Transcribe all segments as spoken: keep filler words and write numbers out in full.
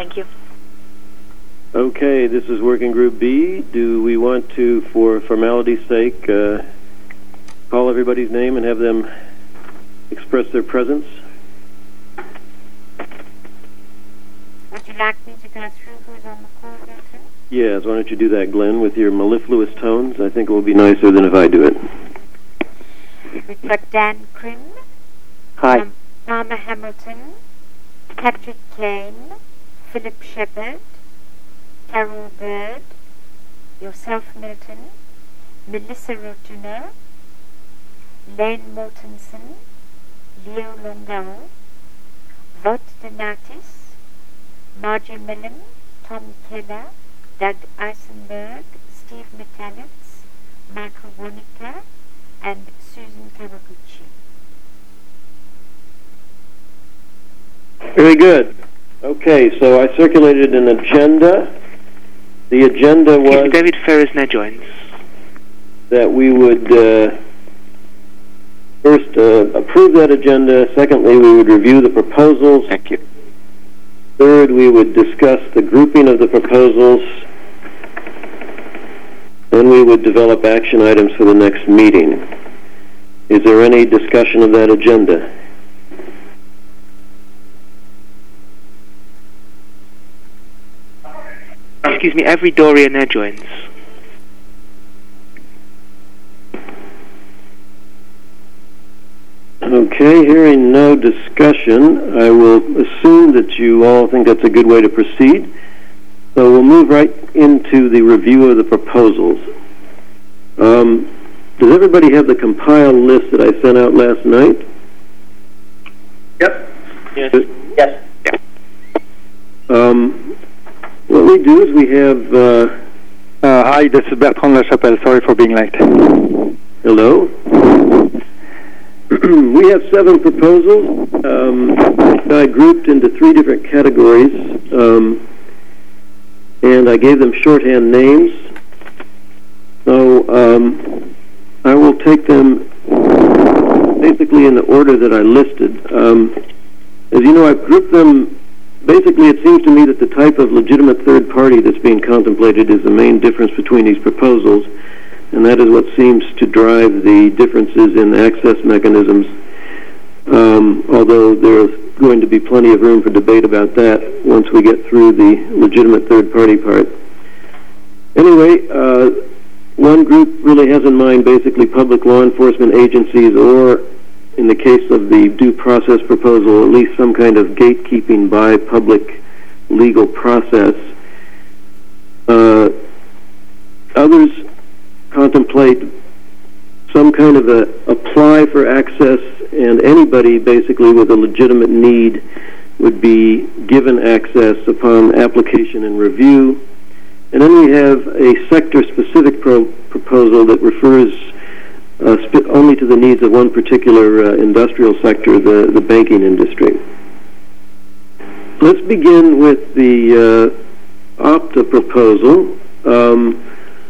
Thank you. Okay, this is Working Group B. Do we want to, for formality's sake, uh, call everybody's name and have them express their presence? Would you like me to go through who's on the call, Doctor? Yes, why don't you do that, Glenn, with your mellifluous tones? I think it will be nicer than if I do it. We've got Dan Krim. Hi. Um, Palmer Hamilton. Patrick Kane. Philip Shepard. Carol Bird, yourself, Milton, Melissa Rotuno, Lane Mortensen, Leo Longal, Vought Donatis, Margie Millen, Tom Keller, Doug Eisenberg, Steve Metalitz, Michael Wonica, and Susan Kawaguchi. Very good. Okay, so I circulated an agenda. The agenda was David Ferris now joins. that we would uh, first uh, approve that agenda. Secondly, we would review the proposals. Thank you. Third, we would discuss the grouping of the proposals. Then we would develop action items for the next meeting. Is there any discussion of that agenda? Excuse me, every Doria now joins. Okay, hearing no discussion, I will assume that you all think that's a good way to proceed. So we'll move right into the review of the proposals. Um, does everybody have the compiled list that I sent out last night? Yep. Yes. Yes. Um, what we do is we have... Uh, uh, hi, this is Bertrand Lachapelle. Sorry for being late. Hello. We have seven proposals. Um, I grouped into three different categories, um, and I gave them shorthand names. So um, I will take them basically in the order that I listed. Um, as you know, I've grouped them. Basically, it seems to me that the type of legitimate third party that's being contemplated is the main difference between these proposals, and that is what seems to drive the differences in access mechanisms, um, although there's going to be plenty of room for debate about that once we get through the legitimate third party part. Anyway, uh, one group really has in mind basically public law enforcement agencies, or in the case of the due process proposal, at least some kind of gatekeeping by public legal process. Uh, others contemplate some kind of a apply for access, and anybody basically with a legitimate need would be given access upon application and review. And then we have a sector-specific pro- proposal that refers uh, sp- only to the needs of one particular uh, industrial sector, the, the banking industry. Let's begin with the uh, Opta proposal. Um,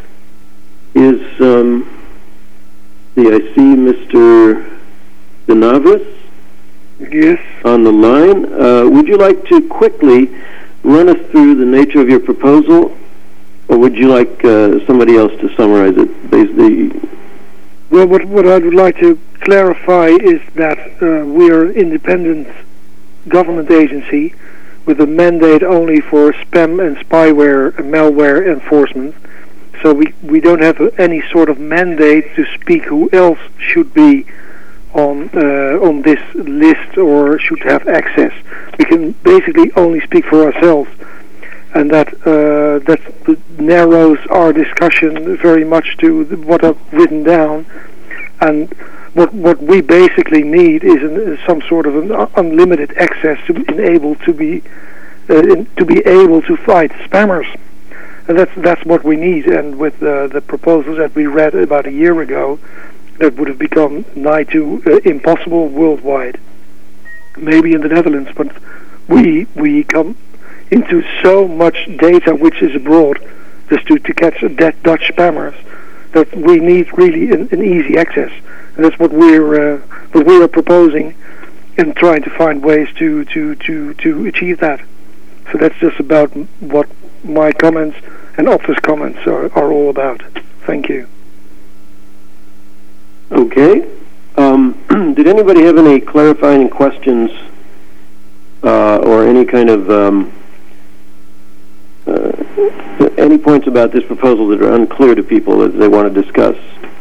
Is, um, see, I see Mister Denavris Yes. on the line. Uh, would you like to quickly run us through the nature of your proposal, or would you like uh, somebody else to summarize it? Basically, Well, what, what I would like to clarify is that uh, we are an independent government agency with a mandate only for spam and spyware and malware enforcement. So we, we don't have any sort of mandate to speak who else should be on uh, on this list or should have access. We can basically only speak for ourselves, and that uh, that narrows our discussion very much to what I've written down. And what what we basically need is an, some sort of an unlimited access to enable to be uh, in, to be able to fight spammers. And that's that's what we need. And with uh, the proposals that we read about a year ago, that would have become nigh to uh, impossible worldwide. Maybe in the Netherlands, but we we come into so much data which is abroad just to, to catch dead Dutch spammers that we need really an, an easy access. And that's what we're uh, what we are proposing and trying to find ways to to, to, to achieve that. So that's just about m- what my comments and Opta's comments are, are all about. Thank you. Okay. Um, did anybody have any clarifying questions uh, or any kind of um, uh, any points about this proposal that are unclear to people that they want to discuss?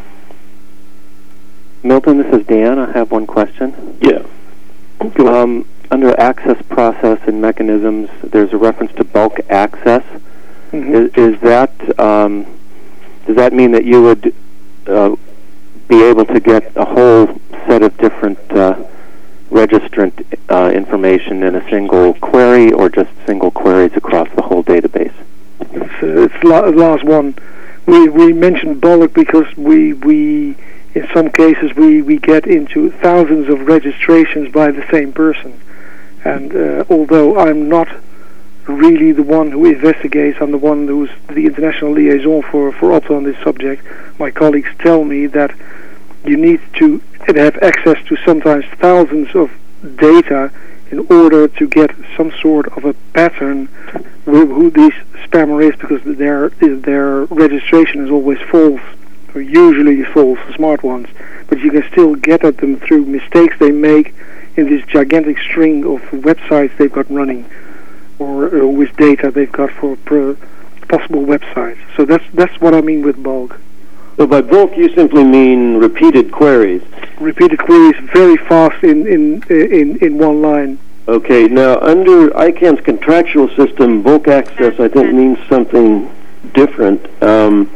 Milton, this is Dan. I have one question. Yeah. Go ahead. Um, under access process and mechanisms, there's a reference to bulk access. Mm-hmm. Is, is that um, does that mean that you would uh, be able to get a whole set of different uh, registrant uh, information in a single query, or just single queries across the whole database? It's, uh, it's la- last one. We we mentioned bulk because we we in some cases we, we get into thousands of registrations by the same person, and uh, although I'm not really the one who investigates, I'm the one who's the international liaison for for Opta on this subject. My colleagues tell me that you need to have access to sometimes thousands of data in order to get some sort of a pattern with who this spammer is, because their their registration is always false, or usually false, the smart ones. But you can still get at them through mistakes they make in this gigantic string of websites they've got running, or uh, with data they've got for per possible websites. So that's that's what I mean with bulk. So by bulk, you simply mean repeated queries. Repeated queries very fast in in in, in one line. Okay. Now, under I CANN's contractual system, bulk access, I think, means something different. Um,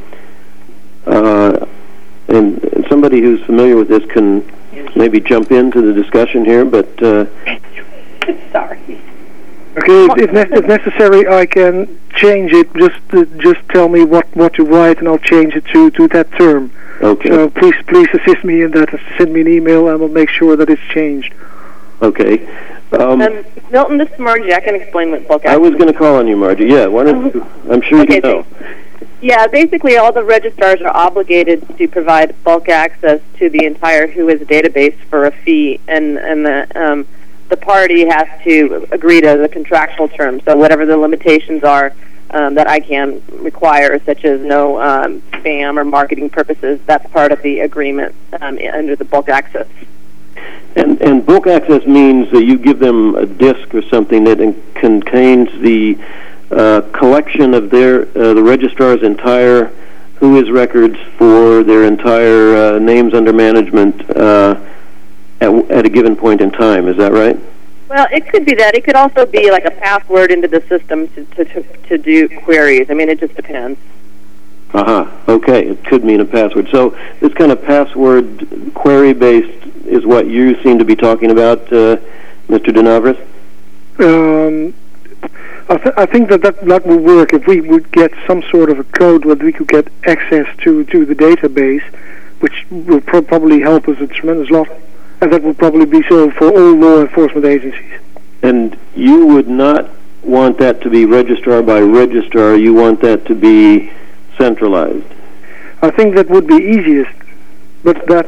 uh, and somebody who's familiar with this can maybe jump into the discussion here, but... Uh, Sorry. Okay, if, if, ne- if necessary, I can change it. Just uh, just tell me what, what to write, and I'll change it to, to that term. okay. So please please assist me in that. Send me an email, and we'll make sure that it's changed. Okay. Um, Um, Milton, this is Margie. I can explain what bulk I access was going to call on you, Margie. Yeah, why don't you, I'm sure Okay, you know. thanks. Yeah, basically all the registrars are obligated to provide bulk access to the entire W H O I S database for a fee, and, and the um, the party has to agree to the contractual terms. So whatever the limitations are um, that I CANN require, such as no um, spam or marketing purposes, that's part of the agreement um, under the bulk access. And, and bulk access means that you give them a disk or something that in, contains the uh, collection of their uh, the registrar's entire W H O I S records for their entire uh, names under management uh, at, at a given point in time. Is that right? Well, it could be that. It could also be like a password into the system to, to, to, to do queries. I mean, it just depends. Uh-huh. Okay, it could mean a password. So this kind of password query-based is what you seem to be talking about, uh, Mister De Navras? Um, I, th- I think that, that that will work if we would get some sort of a code where we could get access to, to the database, which will pro- probably help us a tremendous lot, and that will probably be so for all law enforcement agencies. And you would not want that to be registrar by registrar. You want that to be centralized. I think that would be easiest, but that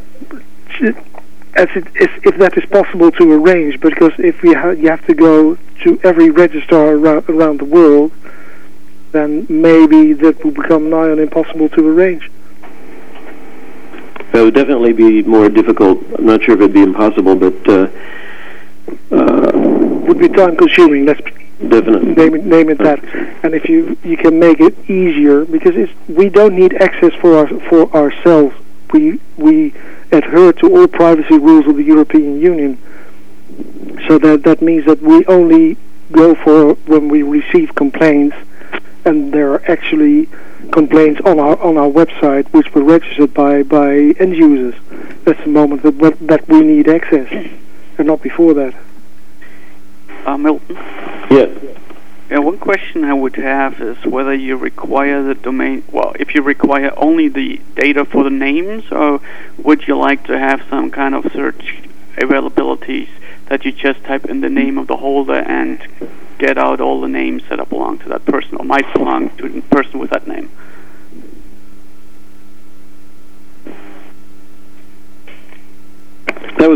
as it is, if that is possible to arrange, because if we ha- you have to go to every registrar around, around the world, then maybe that will become nigh on impossible to arrange. That would definitely be more difficult. I'm not sure if it'd be impossible, but uh, uh, would be time consuming. Let's definitely name it, name it that. And if you you can make it easier, because it's, we don't need access for our, for ourselves. We we adhere to all privacy rules of the European Union. So that that means that we only go for when we receive complaints, and there are actually complaints on our on our website which were registered by, by end users. That's the moment that that we need access, and not before that. Uh, Milton? Yes. Yeah, one question I would have is whether you require the domain, well, if you require only the data for the names, or would you like to have some kind of search availabilities that you just type in the name of the holder and get out all the names that belong to that person or might belong to the person with that name? That was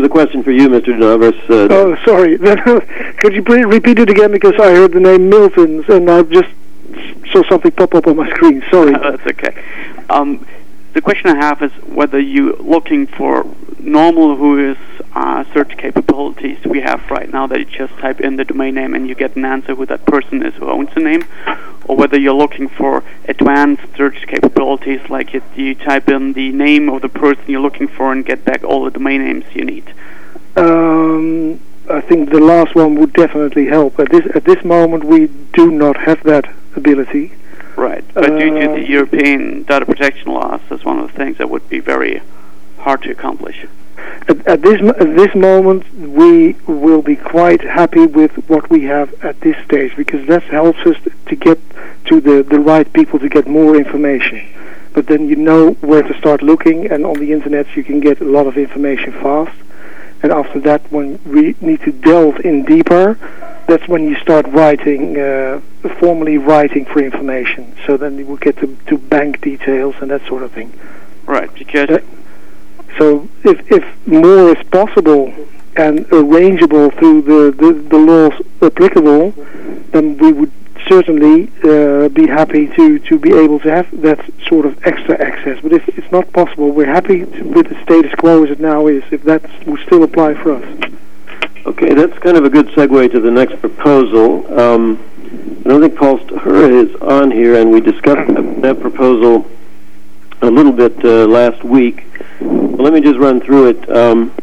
was a question for you, Mister Navras. Uh, oh, sorry. Could you please repeat it again, because I heard the name Milton and I just saw something pop up on my screen. Sorry. Uh, that's okay. Um, the question I have is whether you're looking for normal who is uh, search capabilities we have right now, that you just type in the domain name and you get an answer who that person is who owns the name, or whether you're looking for advanced search capabilities, like it, you type in the name of the person you're looking for and get back all the domain names you need. Um, I think the last one would definitely help. At this at this moment, we do not have that ability. Right, but uh, due to the European data protection laws, that's one of the things that would be very hard to accomplish. At, at this at this moment, we will be quite happy with what we have at this stage, because that helps us to get to the, the right people to get more information. But then you know where to start looking, and on the internet you can get a lot of information fast. And after that, when we need to delve in deeper, that's when you start writing, uh, formally writing for information. So then you will get to, to bank details and that sort of thing. Right, because... Uh, so if, if more is possible and arrangeable through the, the, the laws applicable, then we would certainly uh, be happy to, to be able to have that sort of extra access. But if it's not possible, we're happy to, with the status quo as it now is, if that would still apply for us. Okay, that's kind of a good segue to the next proposal. Um, I don't think Paul Stahura is on here, and we discussed that proposal a little bit uh, last week. Well, let me just run through it. Um,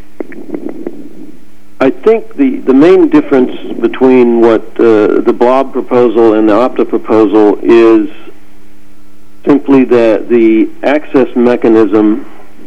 I think the, the main difference between what uh, the Blob proposal and the Opta proposal is simply that the access mechanism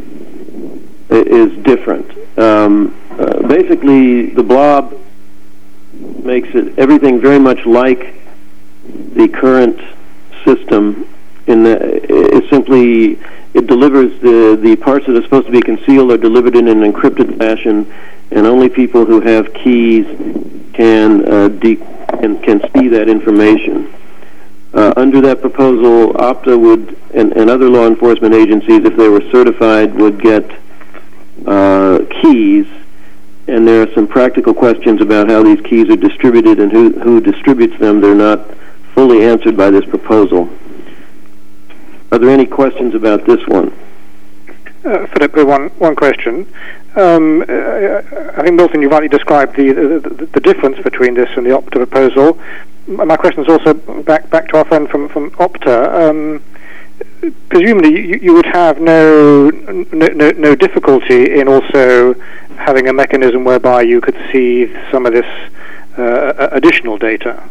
is different. Um, uh, basically, the Blob makes it everything very much like the current system. In the, it simply it delivers the the parts that are supposed to be concealed are delivered in an encrypted fashion, and only people who have keys can uh, de- can, can see that information. Uh, under that proposal, Opta would and, and other law enforcement agencies, if they were certified, would get uh, keys, and there are some practical questions about how these keys are distributed and who, who distributes them. They're not fully answered by this proposal. Are there any questions about this one? Uh, Philip, one one question. Um, uh, I think, Milton, you rightly described the, the the difference between this and the Opta proposal. My question is also back back to our friend from from Opta. Um, presumably, you, you would have no, no no no difficulty in also having a mechanism whereby you could see some of this uh, additional data.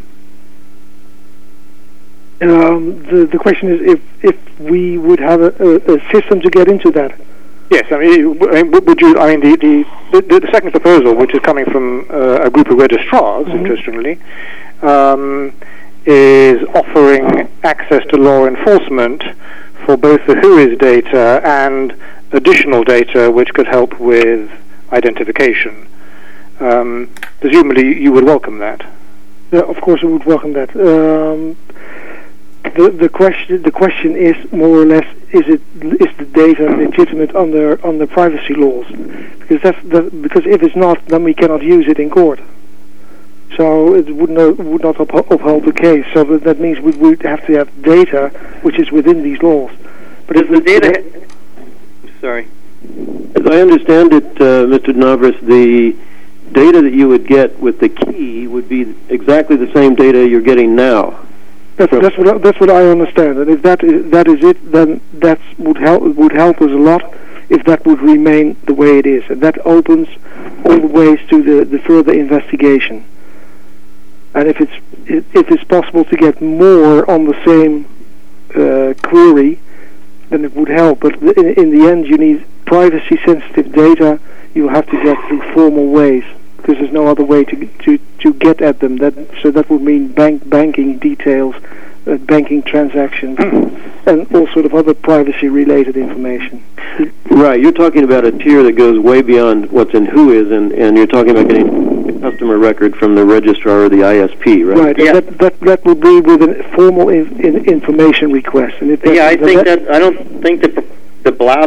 Um, the the question is if if we would have a, a, a system to get into that. Yes, I mean, would you? I mean, the the, the, the second proposal, which is coming from uh, a group of registrars, mm-hmm. interestingly, um, is offering access to law enforcement for both the WHOIS data and additional data, which could help with identification. Um, presumably, you would welcome that. Yeah, of course, we would welcome that. Um, The, the question the question is more or less, is it is the data legitimate under under privacy laws? Because that's the, because if it's not, then we cannot use it in court. So it would not would not uphold, uphold the case. So that, that means we would have to have data which is within these laws. But Does if the data? ha- Sorry. As I understand it, uh, Mister Navras, the data that you would get with the key would be exactly the same data you're getting now. That's, that's what I, that's what I understand, and if that is that is it, then that would help would help us a lot. If that would remain the way it is, and that opens all the ways to the, the further investigation. And if it's if it's possible to get more on the same uh, query, then it would help. But in, in the end, you need privacy-sensitive data. You have to get through formal ways, because there's no other way to to to get at them. That so that would mean bank banking details, uh, banking transactions, and all sort of other privacy-related information. Right, you're talking about a tier that goes way beyond what's in WHOIS, and and you're talking about getting a customer record from the registrar or the I S P, right? Right. Yeah. That that that would be with a formal in, in information request. And if that, Yeah, I think that, that I don't think the the Blob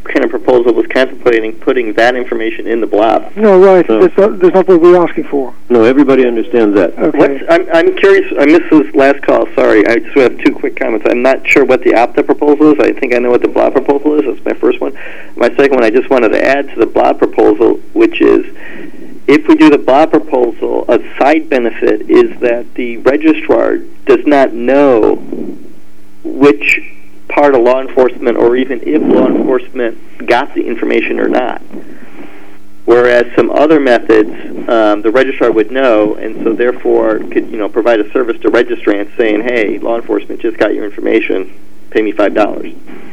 kind of proposal was contemplating putting that information in the blob. No, right. No. That's, not, that's not what we're asking for. No, everybody understands that. Okay. What's, I'm, I'm curious, I missed this last call, sorry. I just have two quick comments. I'm not sure what the OPTA proposal is. I think I know what the blob proposal is. That's my first one. My second one, I just wanted to add to the blob proposal, which is, if we do the blob proposal, a side benefit is that the registrar does not know which part of law enforcement, or even if law enforcement got the information or not. Whereas some other methods, um, the registrar would know, and so therefore could, you know, provide a service to registrants saying, "Hey, law enforcement just got your information. Pay me five dollars."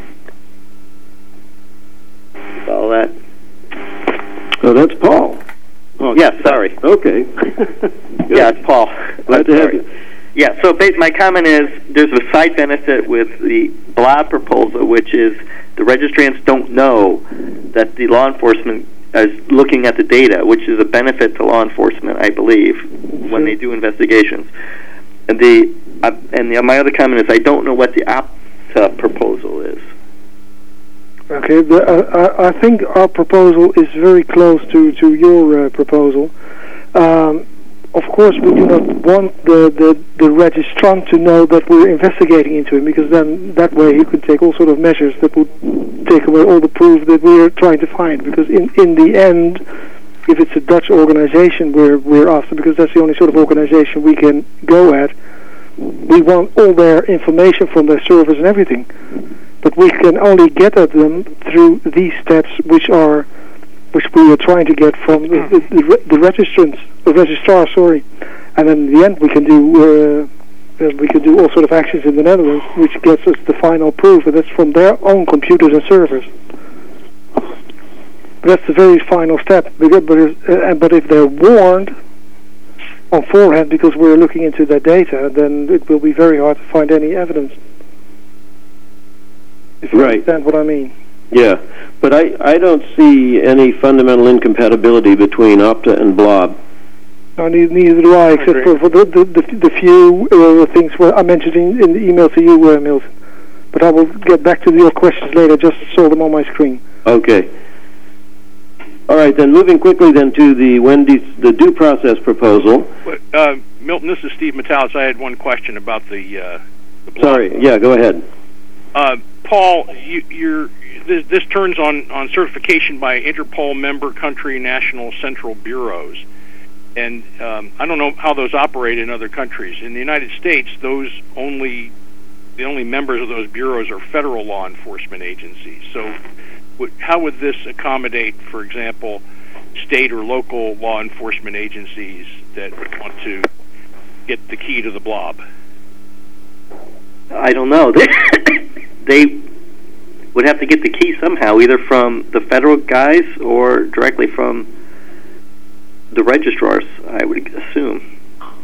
Follow that? Oh, that's Paul. Oh, yeah, sorry. Okay. Yeah, it's Paul. Glad to have you. Yeah, so ba- my comment is there's a side benefit with the blob proposal, which is the registrants don't know that the law enforcement is looking at the data, which is a benefit to law enforcement, I believe, when they do investigations. And the uh, and the, my other comment is I don't know what the OPTA proposal is. Okay, the, uh, I, I think our proposal is very close to, to your uh, proposal. Um, of course, we do not want the, the, the registrant to know that we're investigating into him, because then that way he could take all sort of measures that would take away all the proof that we're trying to find. Because in, in the end, if it's a Dutch organization we're, we're after, because that's the only sort of organization we can go at, we want all their information from their servers and everything. But we can only get at them through these steps, which are, which we are trying to get from the, the, the, the registrants, the registrar, sorry. And then in the end, we can do uh, we can do all sort of actions in the Netherlands, which gets us the final proof, and that's from their own computers and servers. But that's the very final step. But if, uh, but if they're warned on forehand because we're looking into their data, then it will be very hard to find any evidence. If you Right. understand what I mean. Yeah, but I, I don't see any fundamental incompatibility between OPTA and blob. No, neither, neither do I, except for, for the, the, the, the few uh, things where I mentioned in, in the email to you, uh, Milton. But I will get back to your questions later. I just saw them on my screen. Okay. All right, then moving quickly then to the Wendy's, the due process proposal. Uh, Milton, this is Steve Metalis. I had one question about the, uh, the blob. Sorry, yeah, go ahead. Uh, Paul, you, you're, this, this turns on, on certification by Interpol member country national central bureaus. And um, I don't know how those operate in other countries. In the United States, those only the only members of those bureaus are federal law enforcement agencies. So w- how would this accommodate, for example, state or local law enforcement agencies that want to get the key to the blob? I don't know. They, they would have to get the key somehow, either from the federal guys or directly from the registrars, I would assume.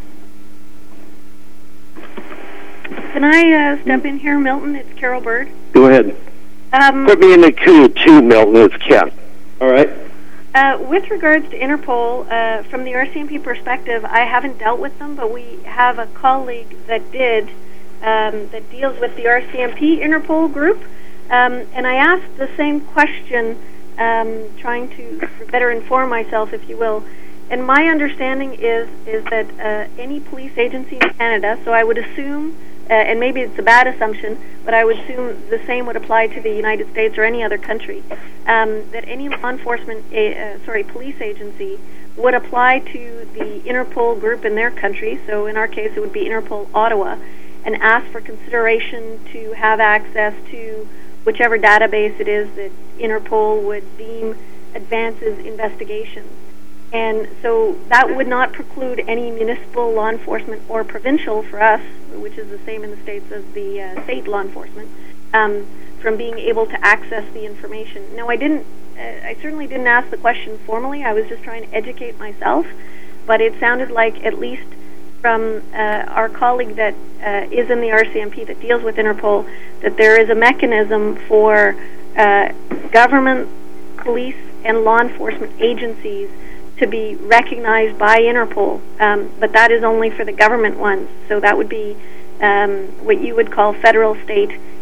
Can I uh, step in here, Milton? It's Carol Bird. Go ahead. Um, Put me in the queue too, Milton. It's Ken. All right. Uh, with regards to Interpol, uh, from the R C M P perspective, I haven't dealt with them, but we have a colleague that did, um, that deals with the R C M P Interpol group. Um, and I asked the same question, um, trying to better inform myself, if you will. And my understanding is is that uh, any police agency in Canada, so I would assume, uh, and maybe it's a bad assumption, but I would assume the same would apply to the United States or any other country, um, that any law enforcement, uh, sorry, police agency would apply to the Interpol group in their country, so in our case it would be Interpol Ottawa, and ask for consideration to have access to whichever database it is that Interpol would deem advances investigations. And so that would not preclude any municipal law enforcement or provincial for us, which is the same in the States as the uh, state law enforcement, um, from being able to access the information. Now, I didn't, uh, I certainly didn't ask the question formally. I was just trying to educate myself, but it sounded like, at least from uh, our colleague that uh, is in the R C M P that deals with Interpol, that there is a mechanism for uh, government, police, and law enforcement agencies to be recognized by Interpol, um, but that is only for the government ones. So that would be um, what you would call federal, state,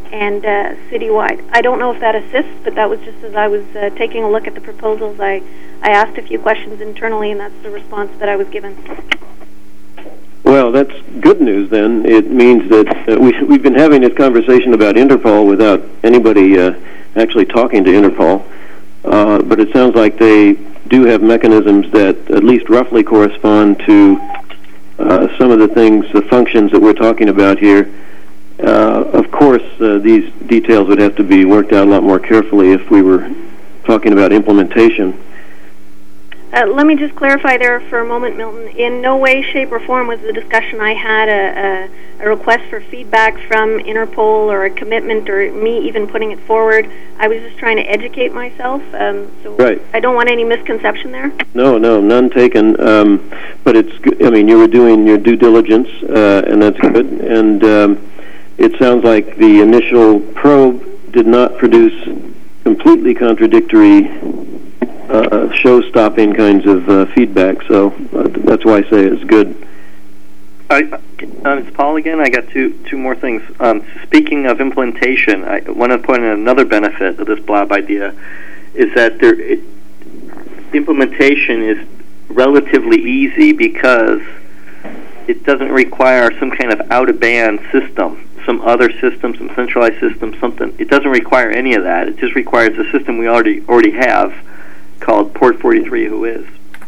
and uh, citywide. I don't know if that assists, but that was just as I was uh, taking a look at the proposals, I, I asked a few questions internally, and that's the response that I was given. Well, that's good news then. It means that uh, we, we've been having this conversation about Interpol without anybody uh, actually talking to Interpol, uh, but it sounds like they do have mechanisms that at least roughly correspond to uh, some of the things, the functions that we're talking about here. Uh, of course, uh, these details would have to be worked out a lot more carefully if we were talking about implementation. Uh, let me just clarify there for a moment, Milton. In no way, shape, or form was the discussion I had a, a, a request for feedback from Interpol or a commitment or me even putting it forward. I was just trying to educate myself, um, so right. I don't want any misconception there. No, no, none taken. Um, but it's, I mean, you were doing your due diligence, uh, and that's good. And um, it sounds like the initial probe did not produce completely contradictory Uh, show-stopping kinds of uh, feedback, so uh, that's why I say it's good. I, uh, it's Paul again. I got two two more things. Um, speaking of implementation, I want to point out another benefit of this blob idea is that there it, implementation is relatively easy because it doesn't require some kind of out-of-band system, some other system, some centralized system, something. It doesn't require any of that. It just requires a system we already already have, called Port forty-three Who Is.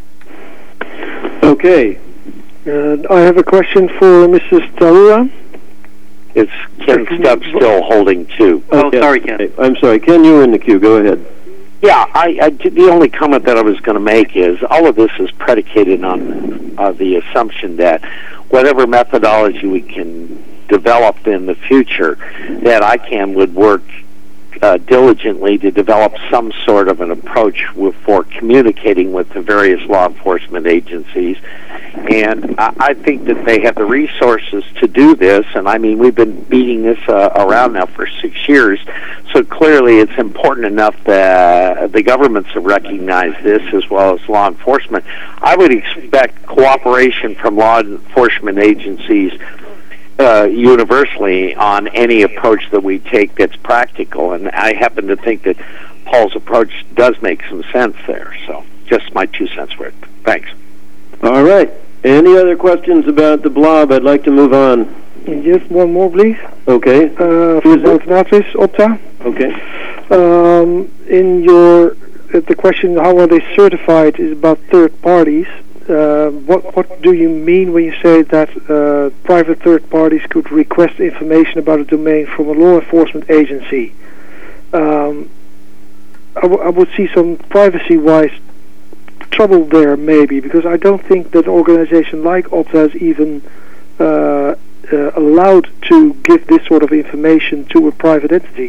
Okay. Uh, I have a question for Missus Tarua. It's Ken Stubbs still holding two. Oh, Okay. sorry, Ken. I'm sorry. Ken, you were in the queue. Go ahead. Yeah, I, I, the only comment that I was going to make is all of this is predicated on uh, the assumption that whatever methodology we can develop in the future, that I C A M would work Uh, diligently to develop some sort of an approach with, for communicating with the various law enforcement agencies. And I, I think that they have the resources to do this, and I mean, we've been beating this uh, around now for six years, so clearly it's important enough that the governments have recognized this as well as law enforcement. I would expect cooperation from law enforcement agencies Uh, universally on any approach that we take that's practical, and I happen to think that Paul's approach does make some sense there. So, just my two cents worth. Thanks. All right. Any other questions about the blob? I'd like to move on. Just one more, please. Okay. Uh, for Alternatives, Opta. Okay. Um, in your, uh, the question, how are they certified, is about third parties. Uh, what what do you mean when you say that uh, private third parties could request information about a domain from a law enforcement agency? Um, I, w- I would see some privacy-wise trouble there, maybe, because I don't think that an organization like Opta is even uh, uh, allowed to give this sort of information to a private entity.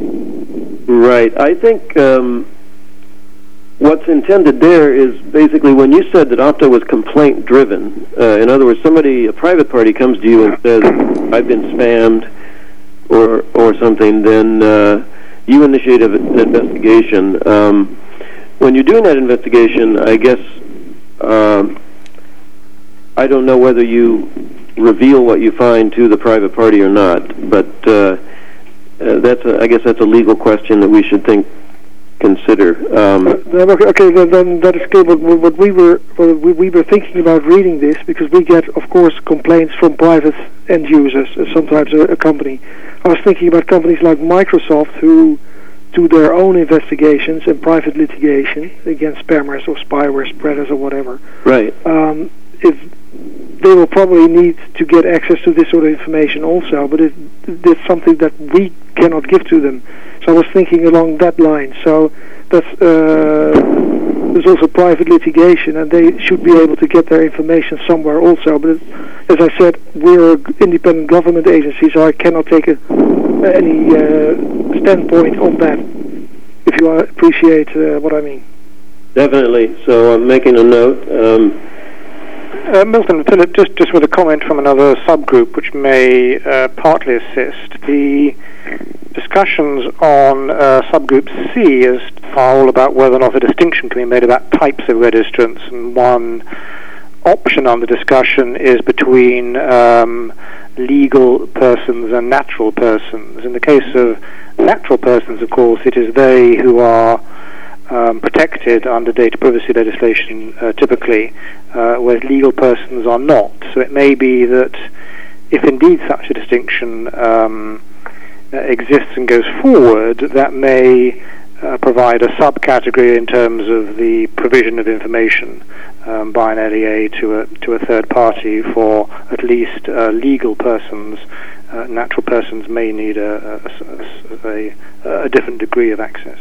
Right. I think Um what's intended there is basically when you said that Opta was complaint-driven, uh, in other words, somebody, a private party comes to you and says, I've been spammed or or something, then uh, you initiate an investigation. Um, when you're doing that investigation, I guess, um, I don't know whether you reveal what you find to the private party or not, but uh, uh, that's a, I guess that's a legal question that we should think consider. Um, uh, okay, then, then that is clear. But what we were what we, we were thinking about reading this, because we get, of course, complaints from private end users, uh, sometimes a, a company. I was thinking about companies like Microsoft who do their own investigations and private litigation against spammers or spyware spreaders or whatever. Right. Um, if they will probably need to get access to this sort of information also, but it, it's something that we cannot give to them. So I was thinking along that line. So that's uh, there's also private litigation, and they should be able to get their information somewhere also. But it, as I said, we're an independent government agency, so I cannot take a, any uh, standpoint on that, if you appreciate uh, what I mean. Definitely. So I'm making a note. Um, Uh, Milton, Philip, just, just with a comment from another subgroup which may uh, partly assist. The discussions on uh, subgroup C is all about whether or not a distinction can be made about types of registrants, and one option on the discussion is between um, legal persons and natural persons. In the case of natural persons, of course, it is they who are um, protected under data privacy legislation uh, typically, uh, whereas legal persons are not. So it may be that if indeed such a distinction um, uh, exists and goes forward, that may uh, provide a subcategory in terms of the provision of information um, by an L E A to a to a third party for at least uh, legal persons. Uh, natural persons may need a a, a, a a different degree of access.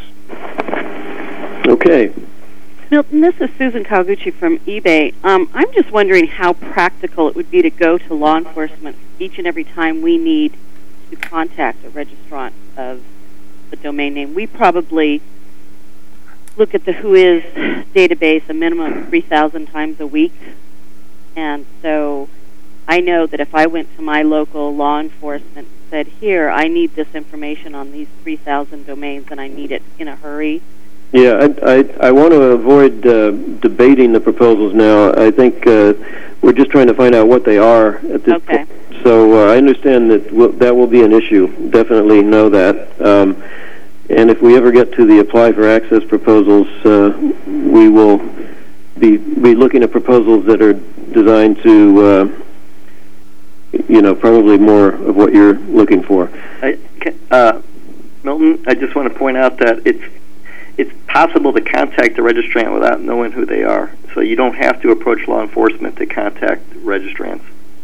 Okay. Milton, this is Susan Kawaguchi from eBay. Um, I'm just wondering how practical it would be to go to law enforcement each and every time we need to contact a registrant of the domain name. We probably look at the WHOIS database a minimum of three thousand times a week. And so I know that if I went to my local law enforcement and said, here, I need this information on these three thousand domains and I need it in a hurry. Yeah, I, I, I want to avoid uh, debating the proposals now. I think uh, we're just trying to find out what they are at this okay. point. So uh, I understand that w- that will be an issue. Definitely know that. Um, and if we ever get to the apply for access proposals, uh, we will be be looking at proposals that are designed to, uh, you know, probably more of what you're looking for. I, uh, Milton, I just want to point out that it's it's possible to contact the registrant without knowing who they are. So you don't have to approach law enforcement to contact registrants.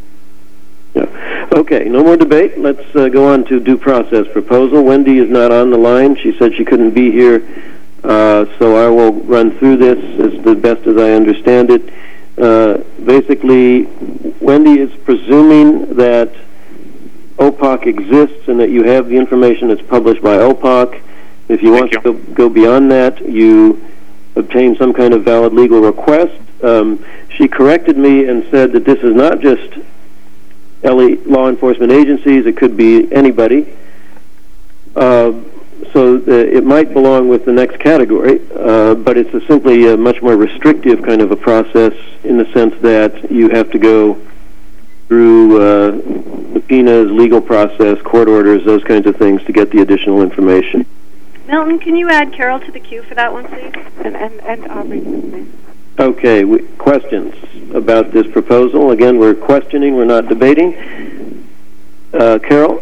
Yeah. Okay, no more debate. Let's uh, go on to due process proposal. Wendy is not on the line. She said she couldn't be here, uh, so I will run through this as the best as I understand it. Uh, basically, Wendy is presuming that O P O C exists and that you have the information that's published by O P O C. If you want you. to go, go beyond that, you obtain some kind of valid legal request. Um, she corrected me and said that this is not just L E law enforcement agencies, it could be anybody. Uh, so the, it might belong with the next category, uh, but it's a simply a much more restrictive kind of a process in the sense that you have to go through uh, subpoenas, legal process, court orders, those kinds of things to get the additional information. Milton, can you add Carol to the queue for that one, please? And, and, and Aubrey, please. Okay, we, questions about this proposal? Again, we're questioning, we're not debating. Uh, Carol?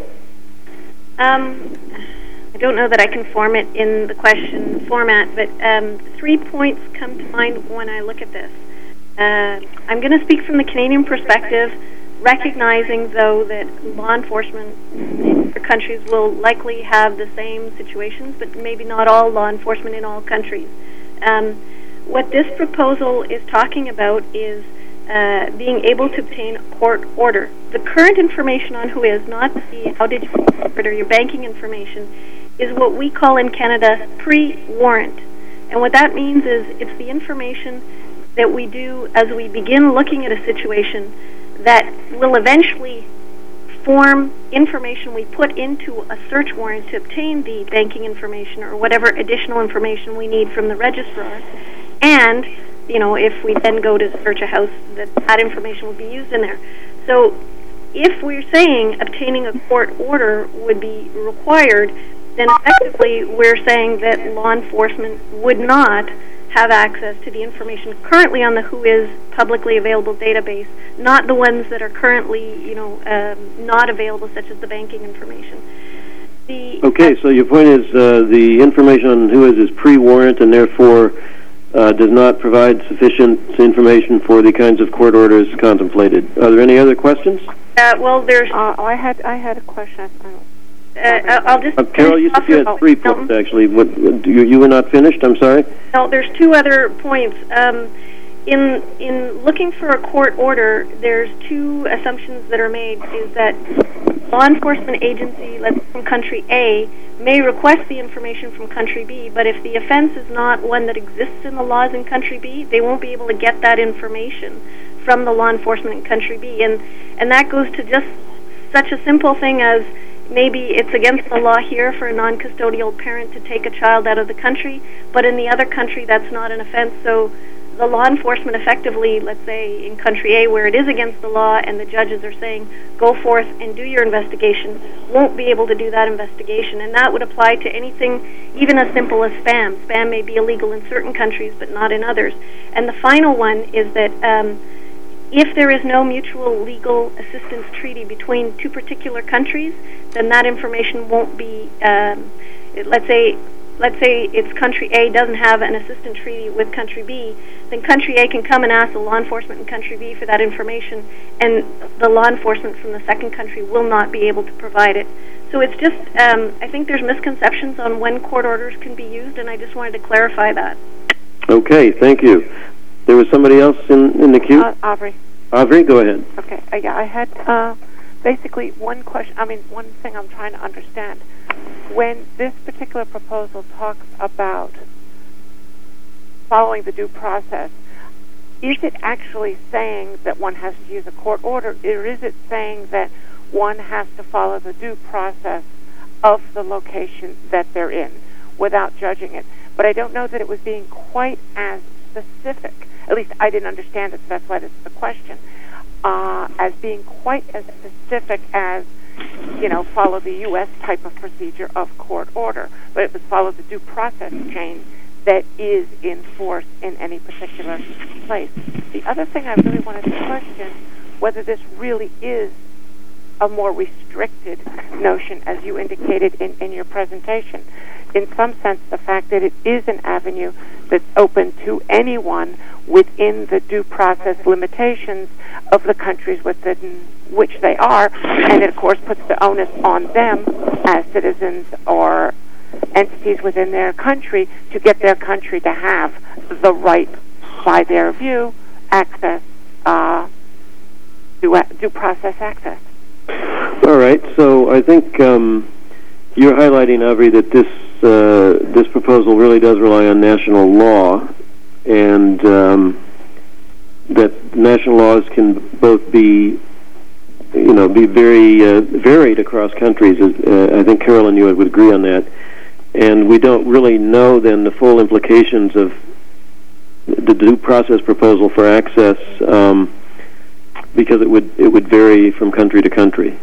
Um, I don't know that I can form it in the question format, but um, three points come to mind when I look at this. Uh, I'm going to speak from the Canadian perspective, recognizing, though, that law enforcement in other countries will likely have the same situations, but maybe not all law enforcement in all countries. Um, what this proposal is talking about is uh, being able to obtain a court order. The current information on WHOIS, not the how did you report or your banking information, is what we call in Canada pre-warrant. And what that means is it's the information that we do as we begin looking at a situation that will eventually form information we put into a search warrant to obtain the banking information or whatever additional information we need from the registrar. And, you know, if we then go to search a house, that that information will be used in there. So if we're saying obtaining a court order would be required, then effectively we're saying that law enforcement would not have access to the information currently on the WHOIS publicly available database, not the ones that are currently, you know, um, not available, such as the banking information. The okay, so your point is uh, the information on WHOIS is pre-warrant and therefore uh, does not provide sufficient information for the kinds of court orders contemplated. Are there any other questions? Uh, well, there's... Uh, I had I had a question. Uh, I'll just... Uh, Carol, you said you had three Milton. points, actually. What, what, you, you were not finished? I'm sorry? No, there's two other points. Um, in in looking for a court order, there's two assumptions that are made, is that law enforcement agency, let's say from country A, may request the information from country B, but if the offense is not one that exists in the laws in country B, they won't be able to get that information from the law enforcement in country B. And, and that goes to just such a simple thing as maybe it's against the law here for a non-custodial parent to take a child out of the country, but in the other country that's not an offense, so the law enforcement effectively, let's say in country A where it is against the law and the judges are saying, go forth and do your investigation, won't be able to do that investigation. And that would apply to anything even as simple as spam. Spam may be illegal in certain countries but not in others. And the final one is that um, if there is no mutual legal assistance treaty between two particular countries, then that information won't be, um, let's say, let's say it's country A doesn't have an assistance treaty with country B, then country A can come and ask the law enforcement in country B for that information, and the law enforcement from the second country will not be able to provide it. So it's just, um, I think there's misconceptions on when court orders can be used, and I just wanted to clarify that. Okay, thank you. There was somebody else in, in the queue? Uh, Aubrey. Aubrey, go ahead. Okay, uh, yeah, I had uh, basically one question, I mean, one thing I'm trying to understand. When this particular proposal talks about following the due process, is it actually saying that one has to use a court order, or is it saying that one has to follow the due process of the location that they're in without judging it? But I don't know that it was being quite as specific. At least I didn't understand it, so that's why this is a question. Uh, as being quite as specific as, you know, follow the U S type of procedure of court order, but it was follow the due process chain that is in force in any particular place. The other thing I really wanted to question, whether this really is a more restricted notion, as you indicated in, in your presentation. In some sense, the fact that it is an avenue that's open to anyone within the due process limitations of the countries within which they are, and it, of course, puts the onus on them as citizens or entities within their country to get their country to have the right, by their view, access, uh, due, due process access. All right, so I think um, you're highlighting, Aubrey, that this uh, this proposal really does rely on national law, and um, that national laws can both be, you know, be very uh, varied across countries. Uh, I think Carolyn, you would agree on that. And we don't really know then the full implications of the due process proposal for access, um, because it would it would vary from country to country.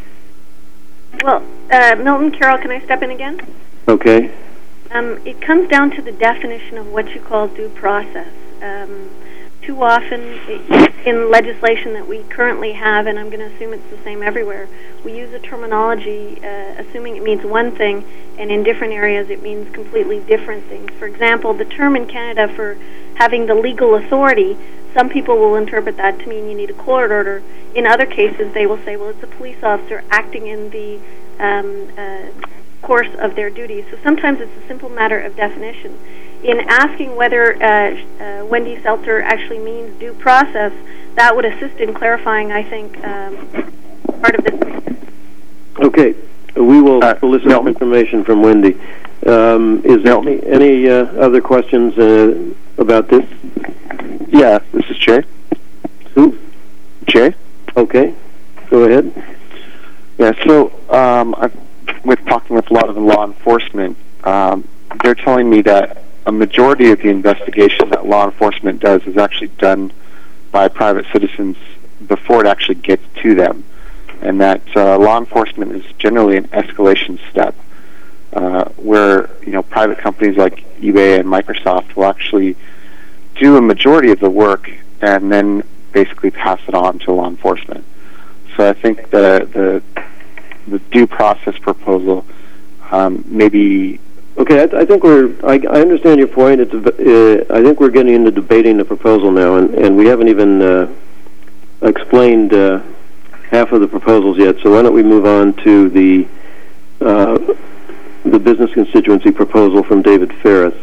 Well, uh, Milton, Carol, can I step in again? Okay. Um, it comes down to the definition of what you call due process. Um, too often it, in legislation that we currently have, and I'm going to assume it's the same everywhere, we use a terminology uh, assuming it means one thing, and in different areas it means completely different things. For example, the term in Canada for having the legal authority, some people will interpret that to mean you need a court order. In other cases, they will say, well, it's a police officer acting in the um, uh, course of their duties. So sometimes it's a simple matter of definition. In asking whether uh, uh, Wendy Seltzer actually means due process, that would assist in clarifying, I think, um, part of this. Okay, we will uh, solicit Milton. information from Wendy. Um, is there any, any uh, other questions uh, about this? Yeah, this is Jay. Who? Jay. Okay, go ahead. Yeah, so um, I've, with talking with a lot of the law enforcement, um, they're telling me that a majority of the investigation that law enforcement does is actually done by private citizens before it actually gets to them, and that uh, law enforcement is generally an escalation step, uh, where you know private companies like eBay and Microsoft will actually do a majority of the work and then basically pass it on to law enforcement. So I think the the, the due process proposal um, maybe. Okay, I, I think we're. I, I understand your point. It's. Uh, I think we're getting into debating the proposal now, and, and we haven't even uh, explained uh, half of the proposals yet. So why don't we move on to the uh, the business constituency proposal from David Ferris.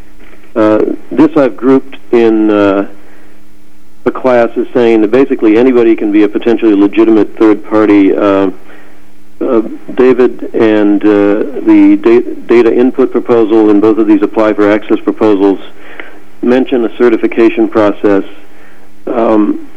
Uh, this I've grouped in uh, a class as saying that basically anybody can be a potentially legitimate third party. Uh, Uh, David and uh, the da- data input proposal, and both of these apply for access proposals, mention a certification process, um,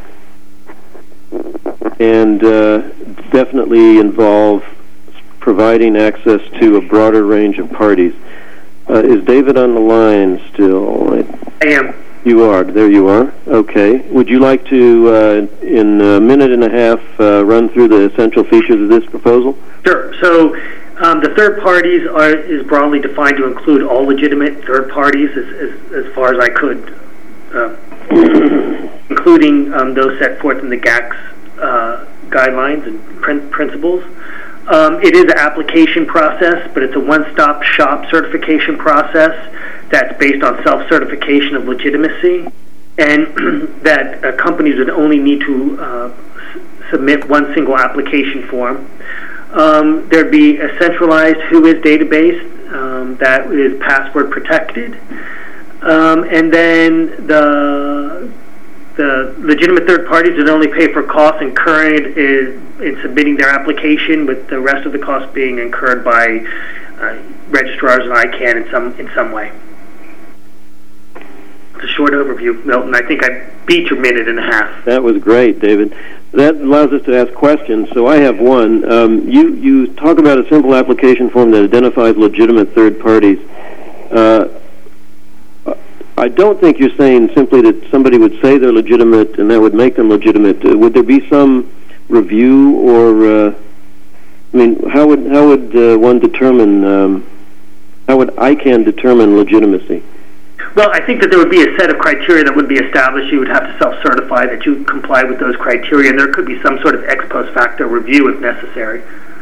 and uh, definitely involve providing access to a broader range of parties. Uh, is David on the line still? I am. You are. There you are. Okay. Would you like to, uh, in a minute and a half, uh, run through the essential features of this proposal? Sure. So um, the third parties are is broadly defined to include all legitimate third parties, as, as, as far as I could, uh, including um, those set forth in the G A C S uh, guidelines and prin- principles. Um, it is an application process, but it's a one-stop shop certification process that's based on self-certification of legitimacy, and that uh, companies would only need to uh, s- submit one single application form. Um, there'd be a centralized WHOIS database um, that is password protected, um, and then the the legitimate third parties would only pay for costs incurred in, in submitting their application, with the rest of the costs being incurred by uh, registrars and I CANN in some in some way. It's a short overview, Milton. I think I beat your minute and a half. That was great, David. That allows us to ask questions. So I have one. Um, you you talk about a simple application form that identifies legitimate third parties. Uh, I don't think you're saying simply that somebody would say they're legitimate and that would make them legitimate. Uh, would there be some review, or uh, I mean, how would how would uh, one determine? Um, how would I CANN determine legitimacy? Well, I think that there would be a set of criteria that would be established. You would have to self-certify that you comply with those criteria, and there could be some sort of ex post facto review if necessary.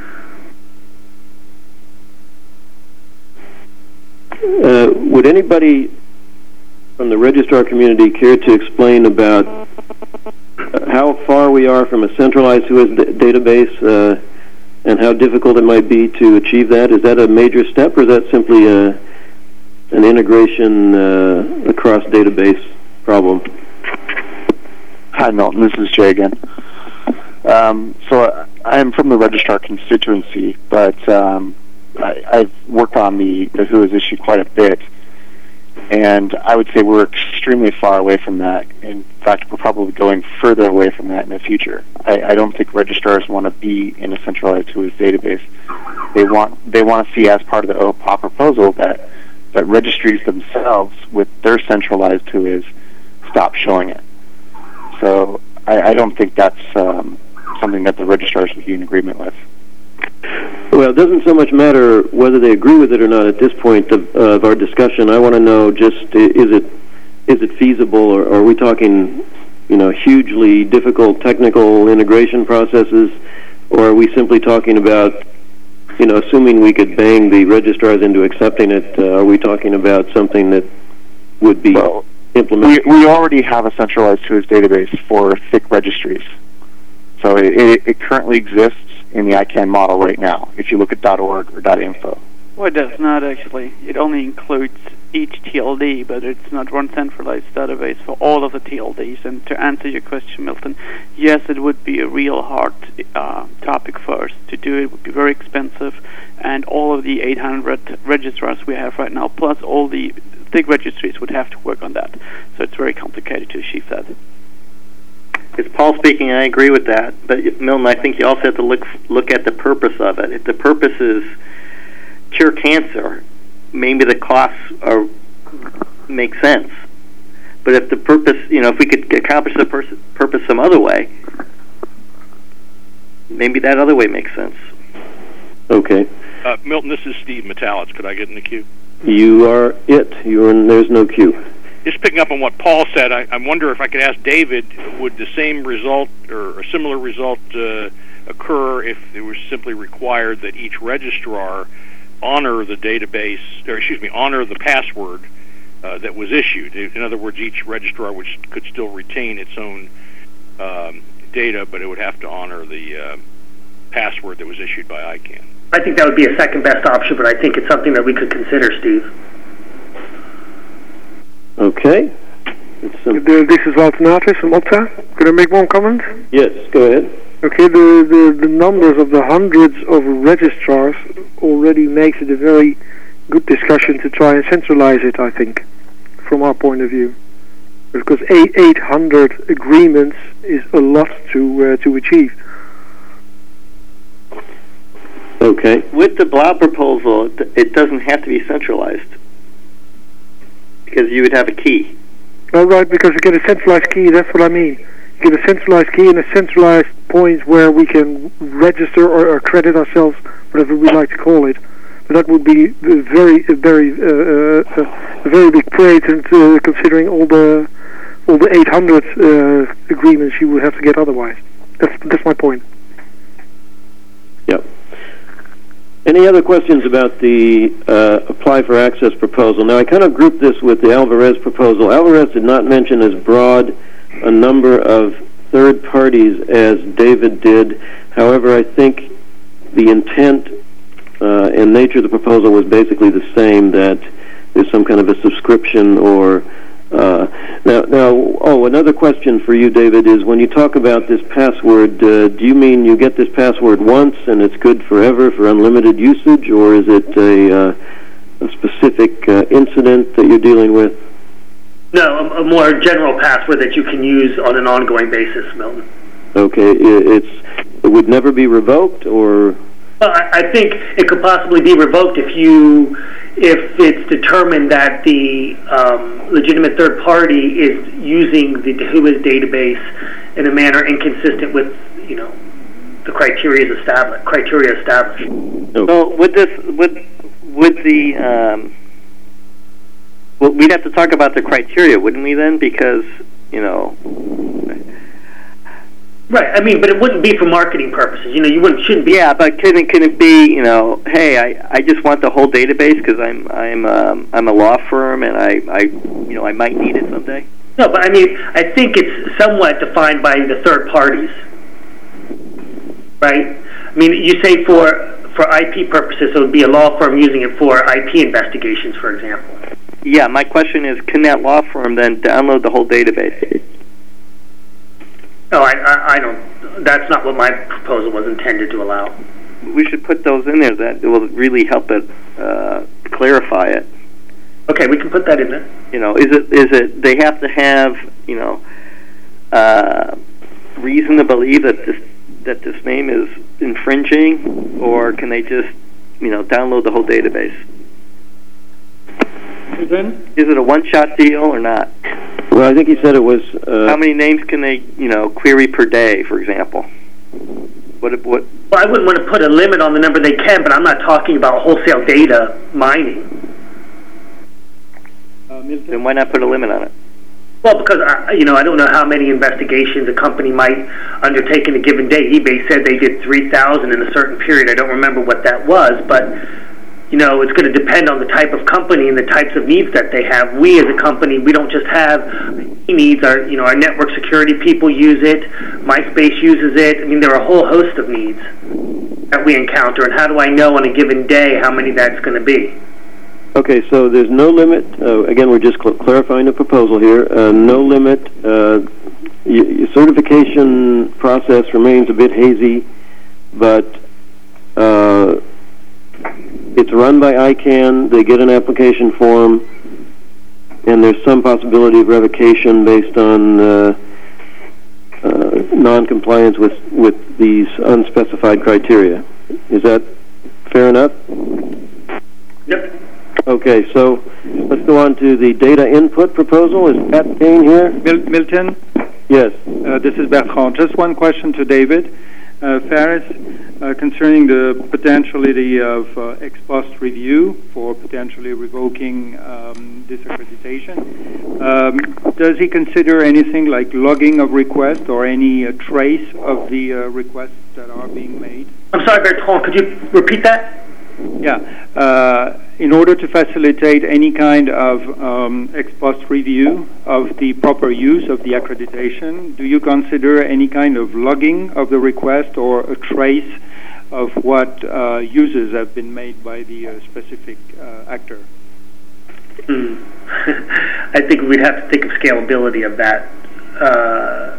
Uh, would anybody from the registrar community care to explain about uh, how far we are from a centralized WHOIS d- database uh, and how difficult it might be to achieve that? Is that a major step, or is that simply a, an integration uh, across database problem? Hi, Milton. This is Jay again. Um, so I'm from the registrar constituency, but um, I, I've worked on the, the WHOIS issue quite a bit. And I would say we're extremely far away from that. In fact, we're probably going further away from that in the future. I, I don't think registrars want to be in a centralized WHOIS database. They want they want to see, as part of the O P A proposal, that that registries themselves, with their centralized WHOIS, stop showing it. So I, I don't think that's um, something that the registrars would be in agreement with. Well, it doesn't so much matter whether they agree with it or not at this point of, uh, of our discussion. I want to know just is it is it feasible, or, or are we talking, you know, hugely difficult technical integration processes, or are we simply talking about, you know, assuming we could bang the registrars into accepting it? Uh, are we talking about something that would be well, implemented? We, we already have a centralized WHOIS database for thick registries, so it, it, it currently exists in the I CANN model right now, if you look at .org or .info. Well, it does not actually. It only includes each T L D, but it's not one centralized database for all of the T L Ds. And to answer your question, Milton, yes, it would be a real hard uh, topic for us to do. It would be very expensive, and all of the eight hundred registrars we have right now, plus all the thick registries, would have to work on that. So it's very complicated to achieve that. It's Paul speaking, and I agree with that. But Milton, I think you also have to look look at the purpose of it. If the purpose is cure cancer, maybe the costs are make sense. But if the purpose, you know, if we could accomplish the pers- purpose some other way, maybe that other way makes sense. Okay. Uh, Milton, this is Steve Metalitz. Could I get in the queue? You are it. You're in, there's no queue. Just picking up on what Paul said, I, I wonder if I could ask David, would the same result or a similar result uh, occur if it was simply required that each registrar honor the database, or excuse me, honor the password uh, that was issued? In other words, each registrar would, could still retain its own um, data, but it would have to honor the uh, password that was issued by I CANN. I think that would be a second best option, but I think it's something that we could consider, Steve. Okay. Some... This is Walter from Opta. Could I make one comment? Yes, go ahead. Okay, the, the, the numbers of the hundreds of registrars already makes it a very good discussion to try and centralize it, I think, from our point of view. Because eight hundred agreements is a lot to uh, to achieve. Okay. With the blob proposal, it doesn't have to be centralized, because you would have a key. All right, because you get a centralized key, that's what I mean. You get a centralized key and a centralized point where we can register or, or credit ourselves, whatever we like to call it. But that would be a very, a very, uh, uh, a very big praise, and uh, considering all the all the eight hundred uh, agreements you would have to get otherwise. That's that's my point. Yep. Any other questions about the uh, apply for access proposal? Now, I kind of grouped this with the Alvarez proposal. Alvarez did not mention as broad a number of third parties as David did. However, I think the intent uh, and nature of the proposal was basically the same, that there's some kind of a subscription or Uh, now, now, oh, another question for you, David, is when you talk about this password, uh, do you mean you get this password once and it's good forever for unlimited usage, or is it a, uh, a specific uh, incident that you're dealing with? No, a, a more general password that you can use on an ongoing basis, Milton. Okay, it's it would never be revoked, or? Well, I, I think it could possibly be revoked if you. If it's determined that the um, legitimate third party is using the WHOIS database in a manner inconsistent with, you know, the criteria established. Criteria established. So would this would would the um, well, we'd have to talk about the criteria, wouldn't we? Then, because you know. Right. I mean, but it wouldn't be for marketing purposes. You know, you wouldn't shouldn't be. Yeah, but can it can it be? You know, hey, I, I just want the whole database because I'm I'm um, I'm a law firm and I, I you know I might need it someday. No, but I mean, I think it's somewhat defined by the third parties, right? I mean, you say for for I P purposes, so it would be a law firm using it for I P investigations, for example. Yeah, my question is, can that law firm then download the whole database? No, I, I, I don't. That's not what my proposal was intended to allow. We should put those in there. That will really help it uh, clarify it. Okay, we can put that in there. You know, is it is it they have to have you know uh, reason to believe that this that this name is infringing, or can they just you know download the whole database? Then? Is it a one-shot deal or not? Well, I think he said it was. Uh, How many names can they, you know, query per day, for example? What? What? Well, I wouldn't want to put a limit on the number they can, but I'm not talking about wholesale data mining. Uh, then why not put a limit on it? Well, because I, you know, I don't know how many investigations a company might undertake in a given day. eBay said they did three thousand in a certain period. I don't remember what that was, but. You know, it's going to depend on the type of company and the types of needs that they have. We, as a company, we don't just have needs. Our, you know, our network security people use it. MySpace uses it. I mean, there are a whole host of needs that we encounter. And how do I know on a given day how many that's going to be? Okay, so there's no limit. Uh, again, we're just cl- clarifying the proposal here. Uh, no limit. Uh, y- your certification process remains a bit hazy, but. Uh, It's run by I CANN. They get an application form, and there's some possibility of revocation based on uh, uh, non-compliance with, with these unspecified criteria. Is that fair enough? Yep. Okay, so let's go on to the data input proposal. Is Pat Kane here? Mil- Milton? Yes. Uh, this is Bertrand. Just one question to David. Uh, Faris, uh, concerning the potentiality of uh, ex post review for potentially revoking um, this accreditation, um, does he consider anything like logging of requests or any uh, trace of the uh, requests that are being made? I'm sorry, Bertrand, could you repeat that? Yeah. Uh, in order to facilitate any kind of um, ex post review of the proper use of the accreditation, do you consider any kind of logging of the request or a trace of what uh, uses have been made by the uh, specific uh, actor? Hmm. I think we'd have to think of scalability of that. Uh,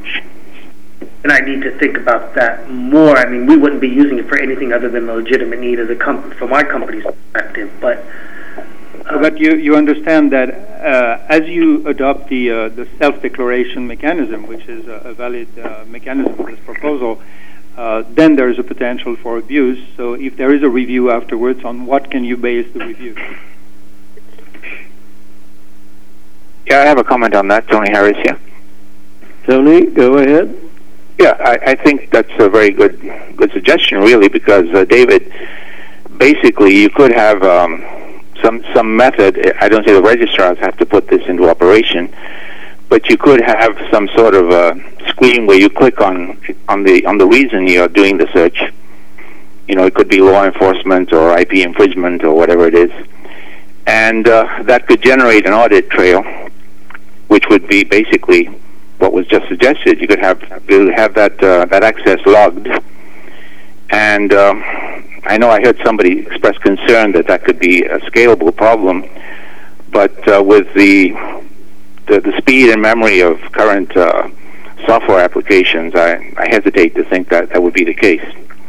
And I need to think about that more. I mean, we wouldn't be using it for anything other than a legitimate need as a company, from our company's perspective. But uh, but you you understand that uh, as you adopt the uh, the self-declaration mechanism, which is a, a valid uh, mechanism for this proposal, uh, then there is a potential for abuse. So if there is a review afterwards, on what can you base the review? Yeah, I have a comment on that. Tony Harris here. Tony, go ahead. Yeah, I, I think that's a very good good suggestion, really, because uh, David, basically, you could have um, some some method. I don't say the registrars have to put this into operation, but you could have some sort of a screen where you click on on the on the reason you're doing the search. You know, it could be law enforcement or I P infringement or whatever it is, and uh, that could generate an audit trail, which would be basically what was just suggested. You could have you have that uh, that access logged, and um, I know I heard somebody express concern that that could be a scalable problem, but uh, with the, the the speed and memory of current uh, software applications, I, I hesitate to think that that would be the case.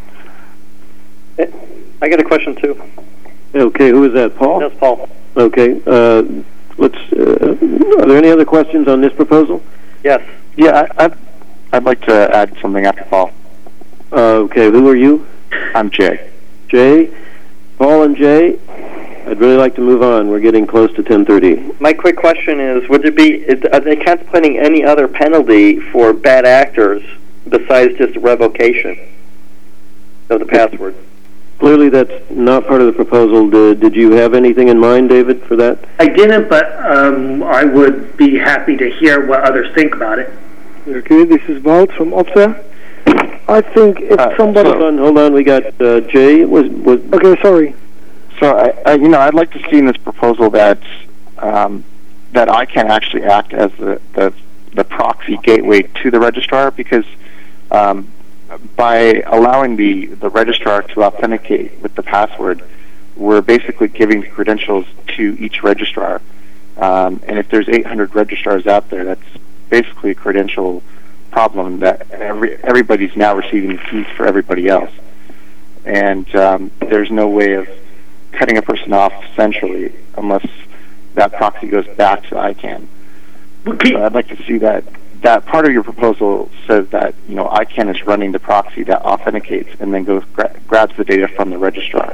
I got a question too. Okay, who is that, Paul? That's Paul. Okay, uh, let's. Uh, are there any other questions on this proposal? Yes. Yeah, I, I'd, I'd like to add something after Paul. Uh, okay, who are you? I'm Jay. Jay? Paul and Jay? I'd really like to move on. We're getting close to ten thirty. My quick question is, would there be, are they contemplating any other penalty for bad actors besides just revocation of the password? Clearly that's not part of the proposal. Did, did you have anything in mind, David, for that? I didn't, but um, I would be happy to hear what others think about it. Okay, this is Wout from Opta. I think if Uh, somebody... Hold on, hold on. We got uh, Jay. Was was Okay, sorry. So, I, I, you know, I'd like to see in this proposal that um, that I can actually act as the, the the proxy gateway to the registrar, because um, by allowing the, the registrar to authenticate with the password, we're basically giving the credentials to each registrar. Um, and if there's eight hundred registrars out there, that's basically a credential problem that every, everybody's now receiving keys for everybody else. And um, there's no way of cutting a person off centrally unless that proxy goes back to I CANN. So I'd like to see that that part of your proposal says that, you know, I CANN is running the proxy that authenticates and then goes gra- grabs the data from the registrar.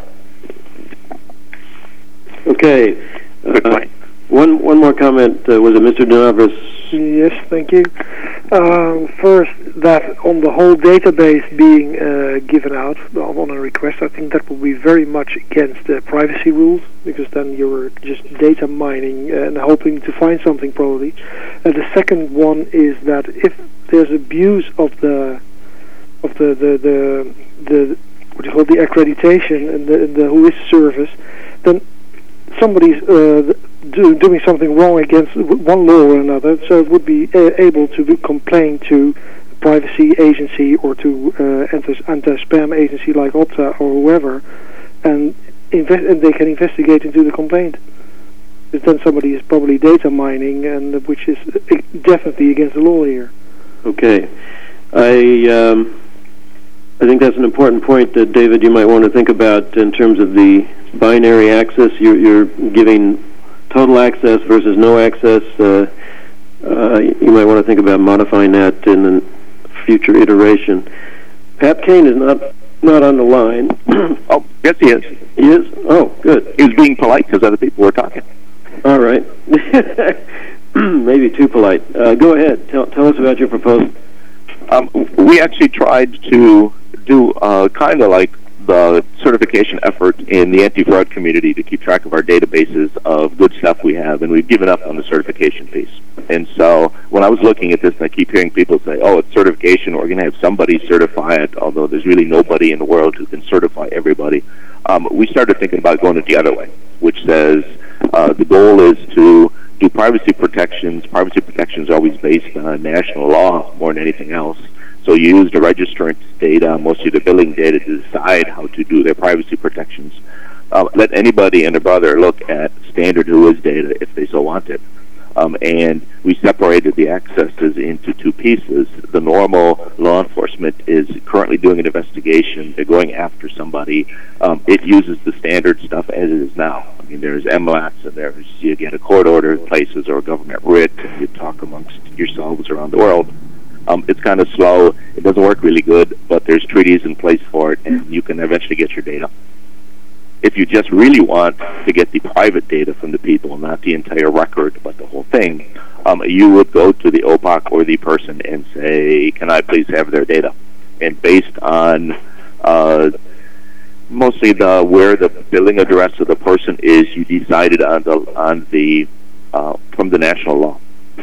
okay. Uh, one one more comment. Uh, was it Mister Denavris? Yes, thank you. Um, first, that on the whole database being uh, given out on a request, I think that will be very much against the privacy rules, because then you're just data mining and hoping to find something, probably. And the second one is that if there's abuse of the of the the the, the what do you call it, the accreditation and the, the who is service, then somebody's uh, do, doing something wrong against one law or another, so it would be uh, able to be complain to a privacy agency or to uh, anti- anti-spam agency like Opta or whoever, and, invest- and they can investigate into the complaint. Because then somebody is probably data mining, and which is definitely against the law here. Okay. I um, I think that's an important point that, David, you might want to think about in terms of the binary access. You're, you're giving total access versus no access. Uh, uh, you might want to think about modifying that in a future iteration. Pat Kane is not not on the line. Oh, yes, he is. He is? Oh, good. He was being polite because other people were talking. All right. Maybe too polite. Uh, go ahead. Tell, tell us about your proposal. Um, we actually tried to do uh, kind of like the certification effort in the anti-fraud community to keep track of our databases of good stuff we have, and we've given up on the certification piece. And so when I was looking at this, and I keep hearing people say, oh, it's certification, we're going to have somebody certify it, although there's really nobody in the world who can certify everybody. Um, we started thinking about going it the other way, which says uh, the goal is to do privacy protections. Privacy protection is always based on national law more than anything else. So you use the registrant's data, mostly the billing data, to decide how to do their privacy protections. Uh, let anybody and their brother look at standard W H O data if they so want it. Um, and we separated the accesses into two pieces. The normal law enforcement is currently doing an investigation. They're going after somebody. Um, it uses the standard stuff as it is now. I mean, there's M L A Ts, and there's, you get a court order in places or a government writ, and you talk amongst yourselves around the world. Um, it's kind of slow. It doesn't work really good, but there's treaties in place for it, and you can eventually get your data. If you just really want to get the private data from the people, not the entire record, but the whole thing, um, you would go to the O P O C or the person and say, can I please have their data? And based on uh, mostly the where the billing address of the person is, you decided on the on the uh, from the national law.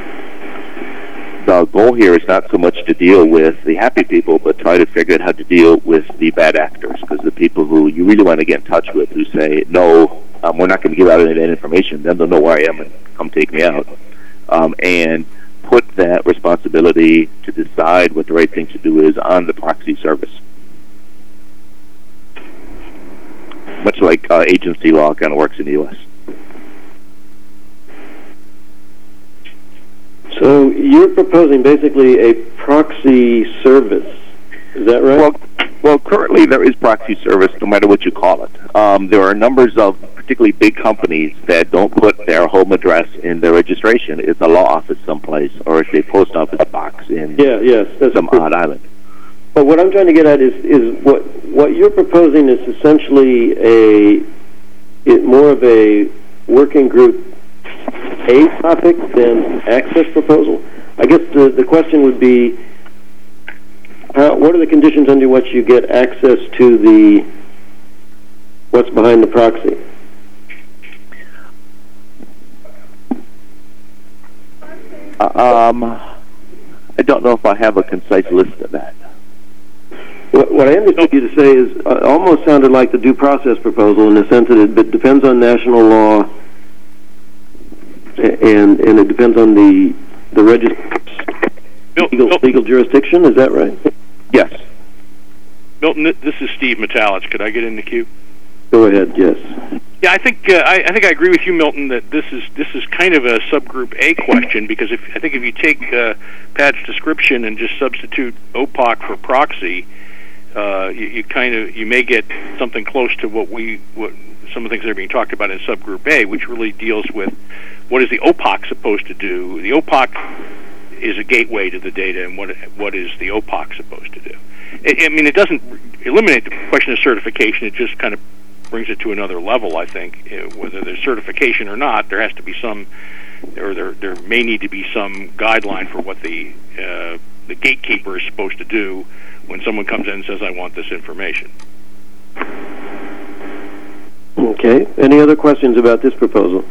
The goal here is not so much to deal with the happy people, but try to figure out how to deal with the bad actors, because the people who you really want to get in touch with, who say, no, um, we're not going to give out any of that information, then they'll know where I am and come take me out. Um, and put that responsibility to decide what the right thing to do is on the proxy service. Much like uh, agency law kind of works in the U S So you're proposing basically a proxy service, is that right? Well, well, currently there is proxy service, no matter what you call it. Um, there are numbers of particularly big companies that don't put their home address in their registration. It's a law office someplace, or it's a post office box in yeah, yes, that's some odd island. But what I'm trying to get at is, is what what you're proposing is essentially a it, more of a working group A topic than access proposal. I guess the, the question would be, how, what are the conditions under which you get access to the what's behind the proxy? Uh, um, I don't know if I have a concise list of that. What, what I understood you to say is uh, almost sounded like the due process proposal in the sense that it, it depends on national law. And and it depends on the the registrar's legal, legal jurisdiction. Is that right? Yes. Milton, this is Steve Metalich. Could I get in the queue? Go ahead. Yes. Yeah, I think uh, I, I think I agree with you, Milton, that this is this is kind of a subgroup A question, because if I think if you take uh, Pat's description and just substitute O P O C for proxy, uh, you, you kind of you may get something close to what we what some of the things that are being talked about in subgroup A, which really deals with what is the O P O C supposed to do. The O P O C is a gateway to the data, and what what is the O P O C supposed to do? I, I mean, it doesn't eliminate the question of certification. It just kind of brings it to another level, I think. Uh, whether there's certification or not, there has to be some, or there there may need to be some guideline for what the uh, the gatekeeper is supposed to do when someone comes in and says, I want this information. Okay. Any other questions about this proposal?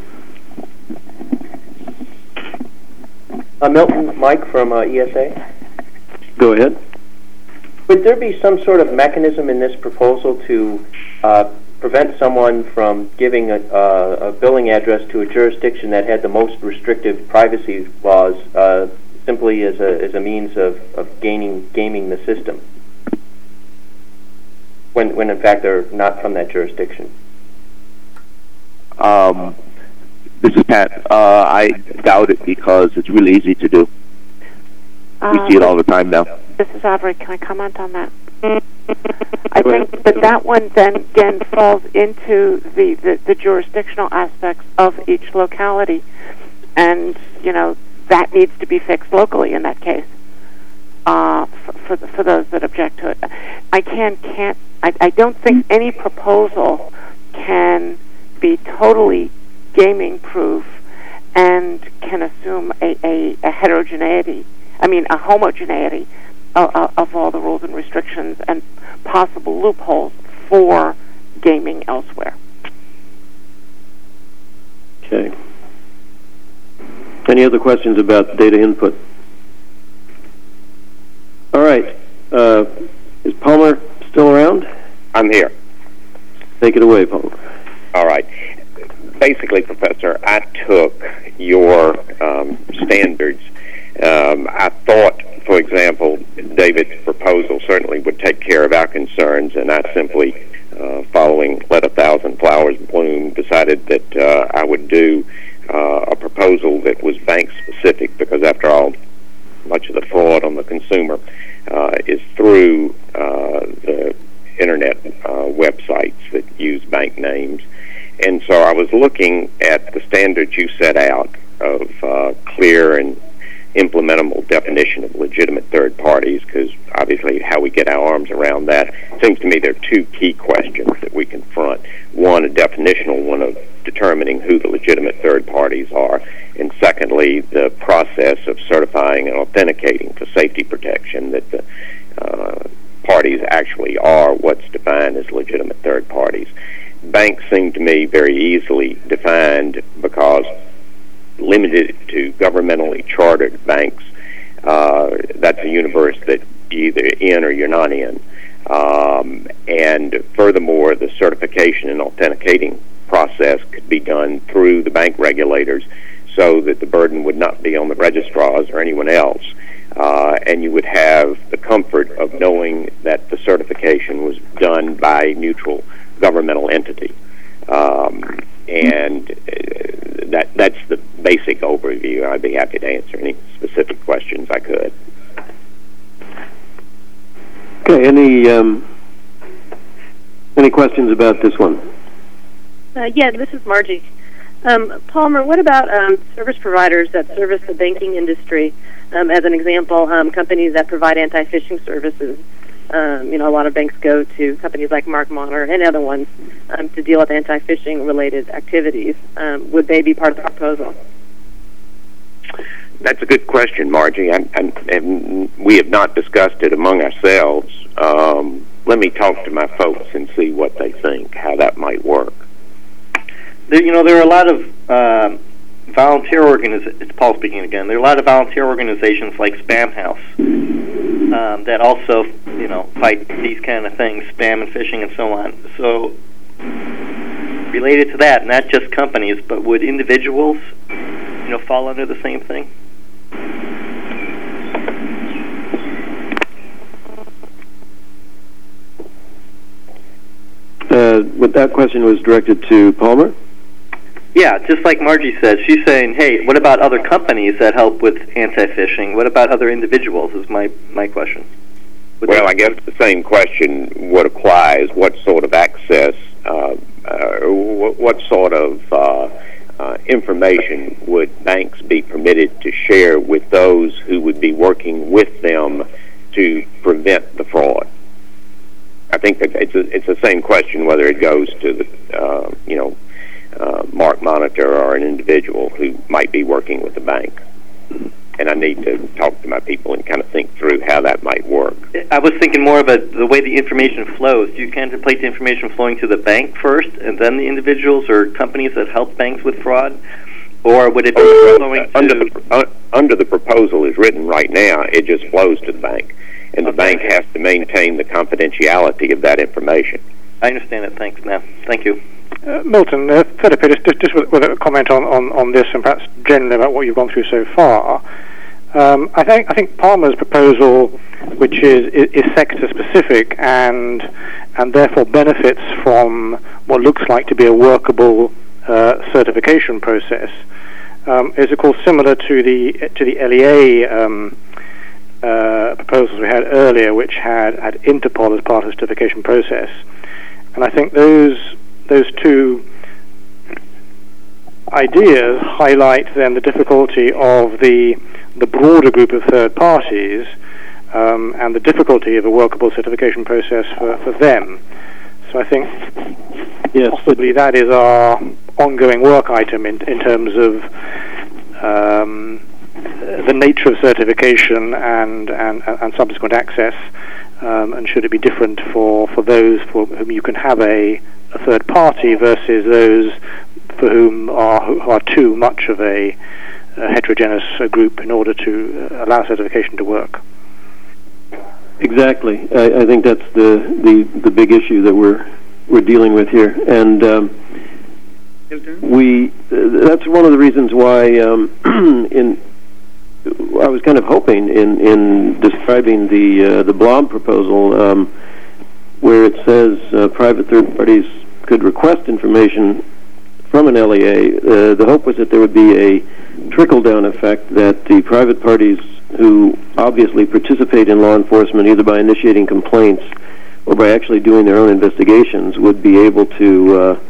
Uh, Milton, Mike from uh, E S A. Go ahead. Would there be some sort of mechanism in this proposal to uh, prevent someone from giving a, uh, a billing address to a jurisdiction that had the most restrictive privacy laws, uh, simply as a as a means of, of gaining gaming the system, when when in fact they're not from that jurisdiction? Um, this is Pat. Uh, I doubt it, because it's really easy to do. Um, we see it all the time now. This is Aubrey. Can I comment on that? I think that that one then again falls into the, the, the jurisdictional aspects of each locality, and you know that needs to be fixed locally in that case. Uh, for for, the, for those that object to it, I can can't. I, I don't think any proposal can be totally gaming proof and can assume a, a, a heterogeneity. I mean, a homogeneity of, of, of all the rules and restrictions and possible loopholes for gaming elsewhere. Okay. Any other questions about data input? All right. Uh, is Palmer still around? I'm here. Take it away, Palmer. All right. Basically, Professor, I took your um, standards. Um, I thought, for example, David's proposal certainly would take care of our concerns, and I simply, uh, following Let a Thousand Flowers Bloom, decided that uh, I would do uh, a proposal that was bank-specific, because after all, much of the fraud on the consumer uh, is through uh, the Internet uh, websites that use bank names. And so I was looking at the standards you set out of uh, clear and implementable definition of legitimate third parties, because obviously how we get our arms around that. It seems to me there are two key questions that we confront. One, a definitional one of determining who the legitimate third parties are, and secondly, the process of certifying and authenticating for safety protection that the uh, parties actually are what's defined as legitimate third parties. Banks seem to me very easily defined because limited to governmentally chartered banks, uh, that's a universe that you're either in or you're not in. Um, and furthermore, the certification and authenticating process could be done through the bank regulators so that the burden would not be on the registrars or anyone else. Uh, and you would have the comfort of knowing that the certification was done by a neutral governmental entity. Um, and uh, that that's the basic overview. I'd be happy to answer any specific questions I could. Okay, any um, any questions about this one? Uh, yeah, this is Margie. Um, Palmer, what about um, service providers that service the banking industry? Um, as an example, um, companies that provide anti-phishing services. Um, you know, a lot of banks go to companies like Mark Monitor and other ones um, to deal with anti-phishing related activities. Um, would they be part of the proposal? That's a good question, Margie. I'm, I'm, and we have not discussed it among ourselves. Um, let me talk to my folks and see what they think, how that might work. There, you know, there are a lot of uh, volunteer organizations. It's Paul speaking again. There are a lot of volunteer organizations like Spam House um, that also, you know, fight these kind of things, spam and phishing and so on. So, related to that, not just companies, but would individuals, you know, fall under the same thing? Uh, what that question was directed to Palmer? Yeah, just like Margie said, she's saying, hey, what about other companies that help with anti-phishing? What about other individuals is my, my question. Would well, I guess the same question would apply is what sort of access, uh, uh, what sort of uh, uh, information would banks be permitted to share with those who would be working with them to prevent the fraud? I think that it's a, it's the same question whether it goes to the, uh, you know, uh, Mark Monitor or an individual who might be working with the bank. And I need to talk to my people and kind of think through how that might work. I was thinking more about the way the information flows. Do you contemplate the information flowing to the bank first and then the individuals or companies that help banks with fraud? Or would it be uh, flowing to... Under the, uh, under the proposal is written right now, it just flows to the bank. And the okay. bank has to maintain the confidentiality of that information. I understand it. Thanks. Now, thank you. Uh, Milton, uh, Philip, just, just, just with, with a comment on, on, on this and perhaps generally about what you've gone through so far. Um, I think I think Palmer's proposal, which is, is, is sector specific and and therefore benefits from what looks like to be a workable uh, certification process, um, is of course similar to the to the L E A um, uh, proposals we had earlier, which had had Interpol as part of the certification process, and I think those those two ideas highlight then the difficulty of the the broader group of third parties um, and the difficulty of a workable certification process for, for them. So I think yes, possibly that is our ongoing work item in, in terms of um, the nature of certification and, and, and subsequent access, um, and should it be different for, for those for whom you can have a, a third party versus those for whom are, who are too much of a a heterogeneous uh, group in order to uh, allow certification to work. Exactly. I, I think that's the, the, the big issue that we're we're dealing with here, and um, we uh, that's one of the reasons why um, in I was kind of hoping in, in describing the uh, the Blob proposal um, where it says uh, private third parties could request information from an L E A. Uh, the hope was that there would be a trickle-down effect, that the private parties who obviously participate in law enforcement, either by initiating complaints or by actually doing their own investigations, would be able to, uh,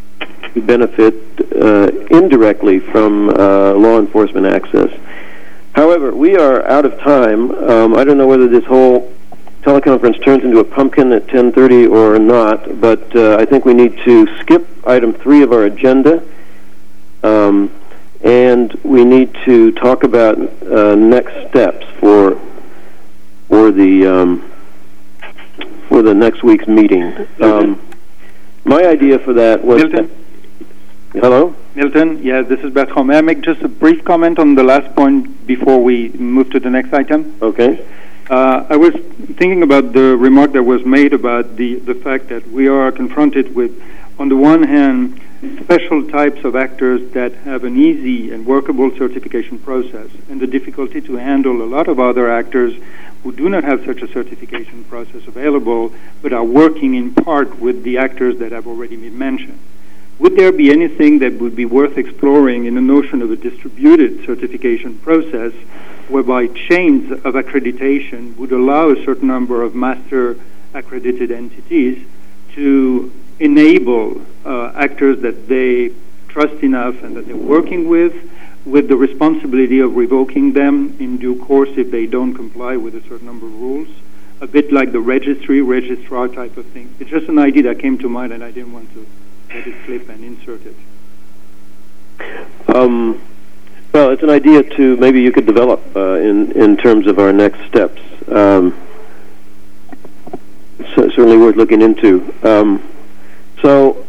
benefit uh, indirectly from uh, law enforcement access. However, we are out of time. Um, I don't know whether this whole teleconference turns into a pumpkin at ten thirty or not, but uh, I think we need to skip item three of our agenda, um, and we need to talk about uh, next steps for for the um, for the next week's meeting. Um, my idea for that was. Milton? That, hello? Milton, yeah, this is Bertrand. May I make just a brief comment on the last point before we move to the next item? Okay. Uh, I was thinking about the remark that was made about the, the fact that we are confronted with, on the one hand, special types of actors that have an easy and workable certification process, and the difficulty to handle a lot of other actors who do not have such a certification process available, but are working in part with the actors that have already been mentioned. Would there be anything that would be worth exploring in the notion of a distributed certification process whereby chains of accreditation would allow a certain number of master accredited entities to enable uh, actors that they trust enough and that they're working with, with the responsibility of revoking them in due course if they don't comply with a certain number of rules, a bit like the registry, registrar type of thing. It's just an idea that came to mind and I didn't want to let it slip and insert it. Um, well, it's an idea to maybe you could develop uh, in in terms of our next steps. Um, so certainly worth looking into. Um, so,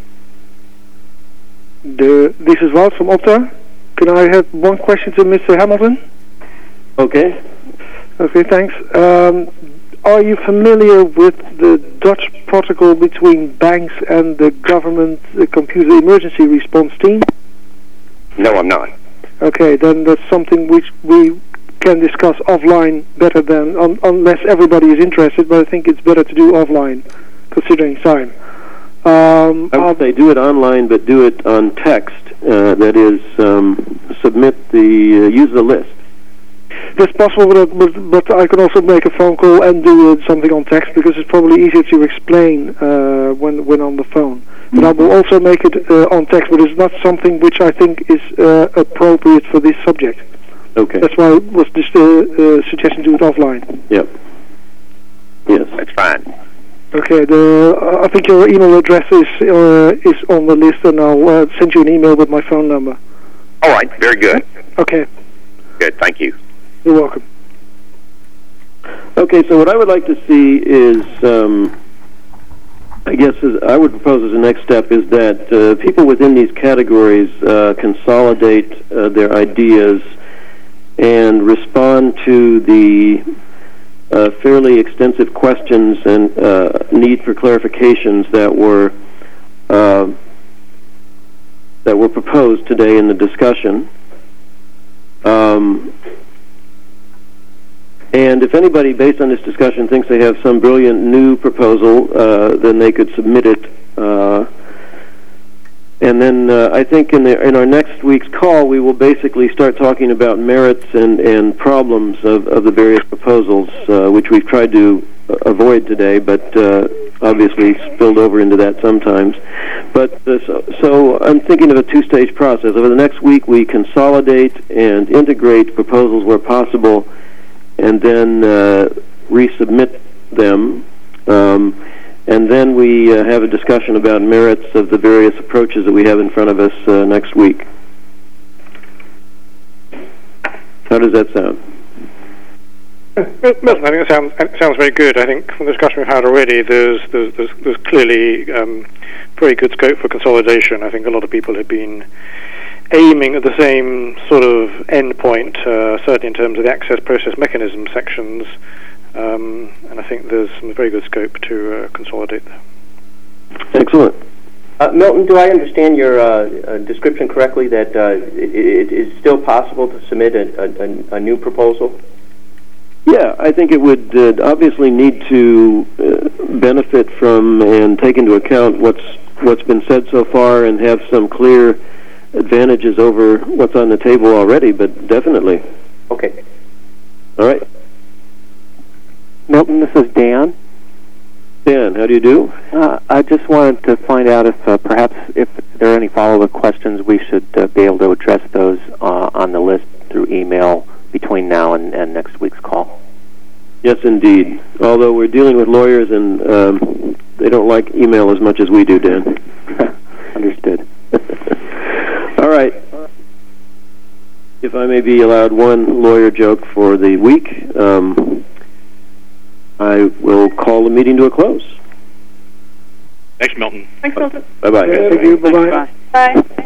the, this is Wout from Opta. Can I have one question to Mister Hamilton? Okay. Okay, thanks. Um, are you familiar with the Dutch protocol between banks and the government uh, computer emergency response team? No, I'm not. Okay, then that's something which we can discuss offline better than, un- unless everybody is interested, but I think it's better to do offline, considering time. Um, I would say do it online, but do it on text. Uh, that is, um, submit the, uh, use the list. That's possible, but, but, but I can also make a phone call and do uh, something on text, because it's probably easier to explain uh, when when on the phone. But I will also make it uh, on text, but it's not something which I think is uh, appropriate for this subject. Okay. That's why I was just uh, uh, suggesting do it offline. Yep. Yes. That's fine. Okay. The uh, I think your email address is uh, is on the list, and I'll uh, send you an email with my phone number. All right. Very good. Okay. Good. Thank you. You're welcome. Okay, so what I would like to see is, um, I guess, is, I would propose as a next step is that uh, people within these categories uh, consolidate uh, their ideas and respond to the uh, fairly extensive questions and uh, need for clarifications that were uh, that were proposed today in the discussion. Um, And if anybody, based on this discussion, thinks they have some brilliant new proposal, uh, then they could submit it. Uh, and then uh, I think in, the, in our next week's call, we will basically start talking about merits and, and problems of, of the various proposals, uh, which we've tried to avoid today, but uh, obviously spilled over into that sometimes. But uh, so, so I'm thinking of a two-stage process. Over the next week, we consolidate and integrate proposals where possible, and then uh, resubmit them, um, and then we uh, have a discussion about merits of the various approaches that we have in front of us uh, next week. How does that sound? Milton, I think it sounds, it sounds very good. I think from the discussion we've had already, there's, there's, there's, there's clearly um, very good scope for consolidation. I think a lot of people have been aiming at the same sort of end point, uh, certainly in terms of the access process mechanism sections, um, and I think there's some very good scope to uh, consolidate there. Excellent. Uh, Milton, do I understand your uh, uh, description correctly that uh, it, it is still possible to submit a, a, a new proposal? Yeah, I think it would uh, obviously need to uh, benefit from and take into account what's what's been said so far and have some clear advantages over what's on the table already, but definitely. Okay. All right. Milton, this is Dan. Dan, how do you do? Uh, I just wanted to find out if uh, perhaps if there are any follow-up questions, we should uh, be able to address those uh, on the list through email between now and, and next week's call. Yes, indeed. Although we're dealing with lawyers and um, they don't like email as much as we do, Dan. Understood. All right. If I may be allowed one lawyer joke for the week, um, I will call the meeting to a close. Thanks, Milton. Thanks, Milton. Bye-bye. Thank you. Bye-bye. Bye.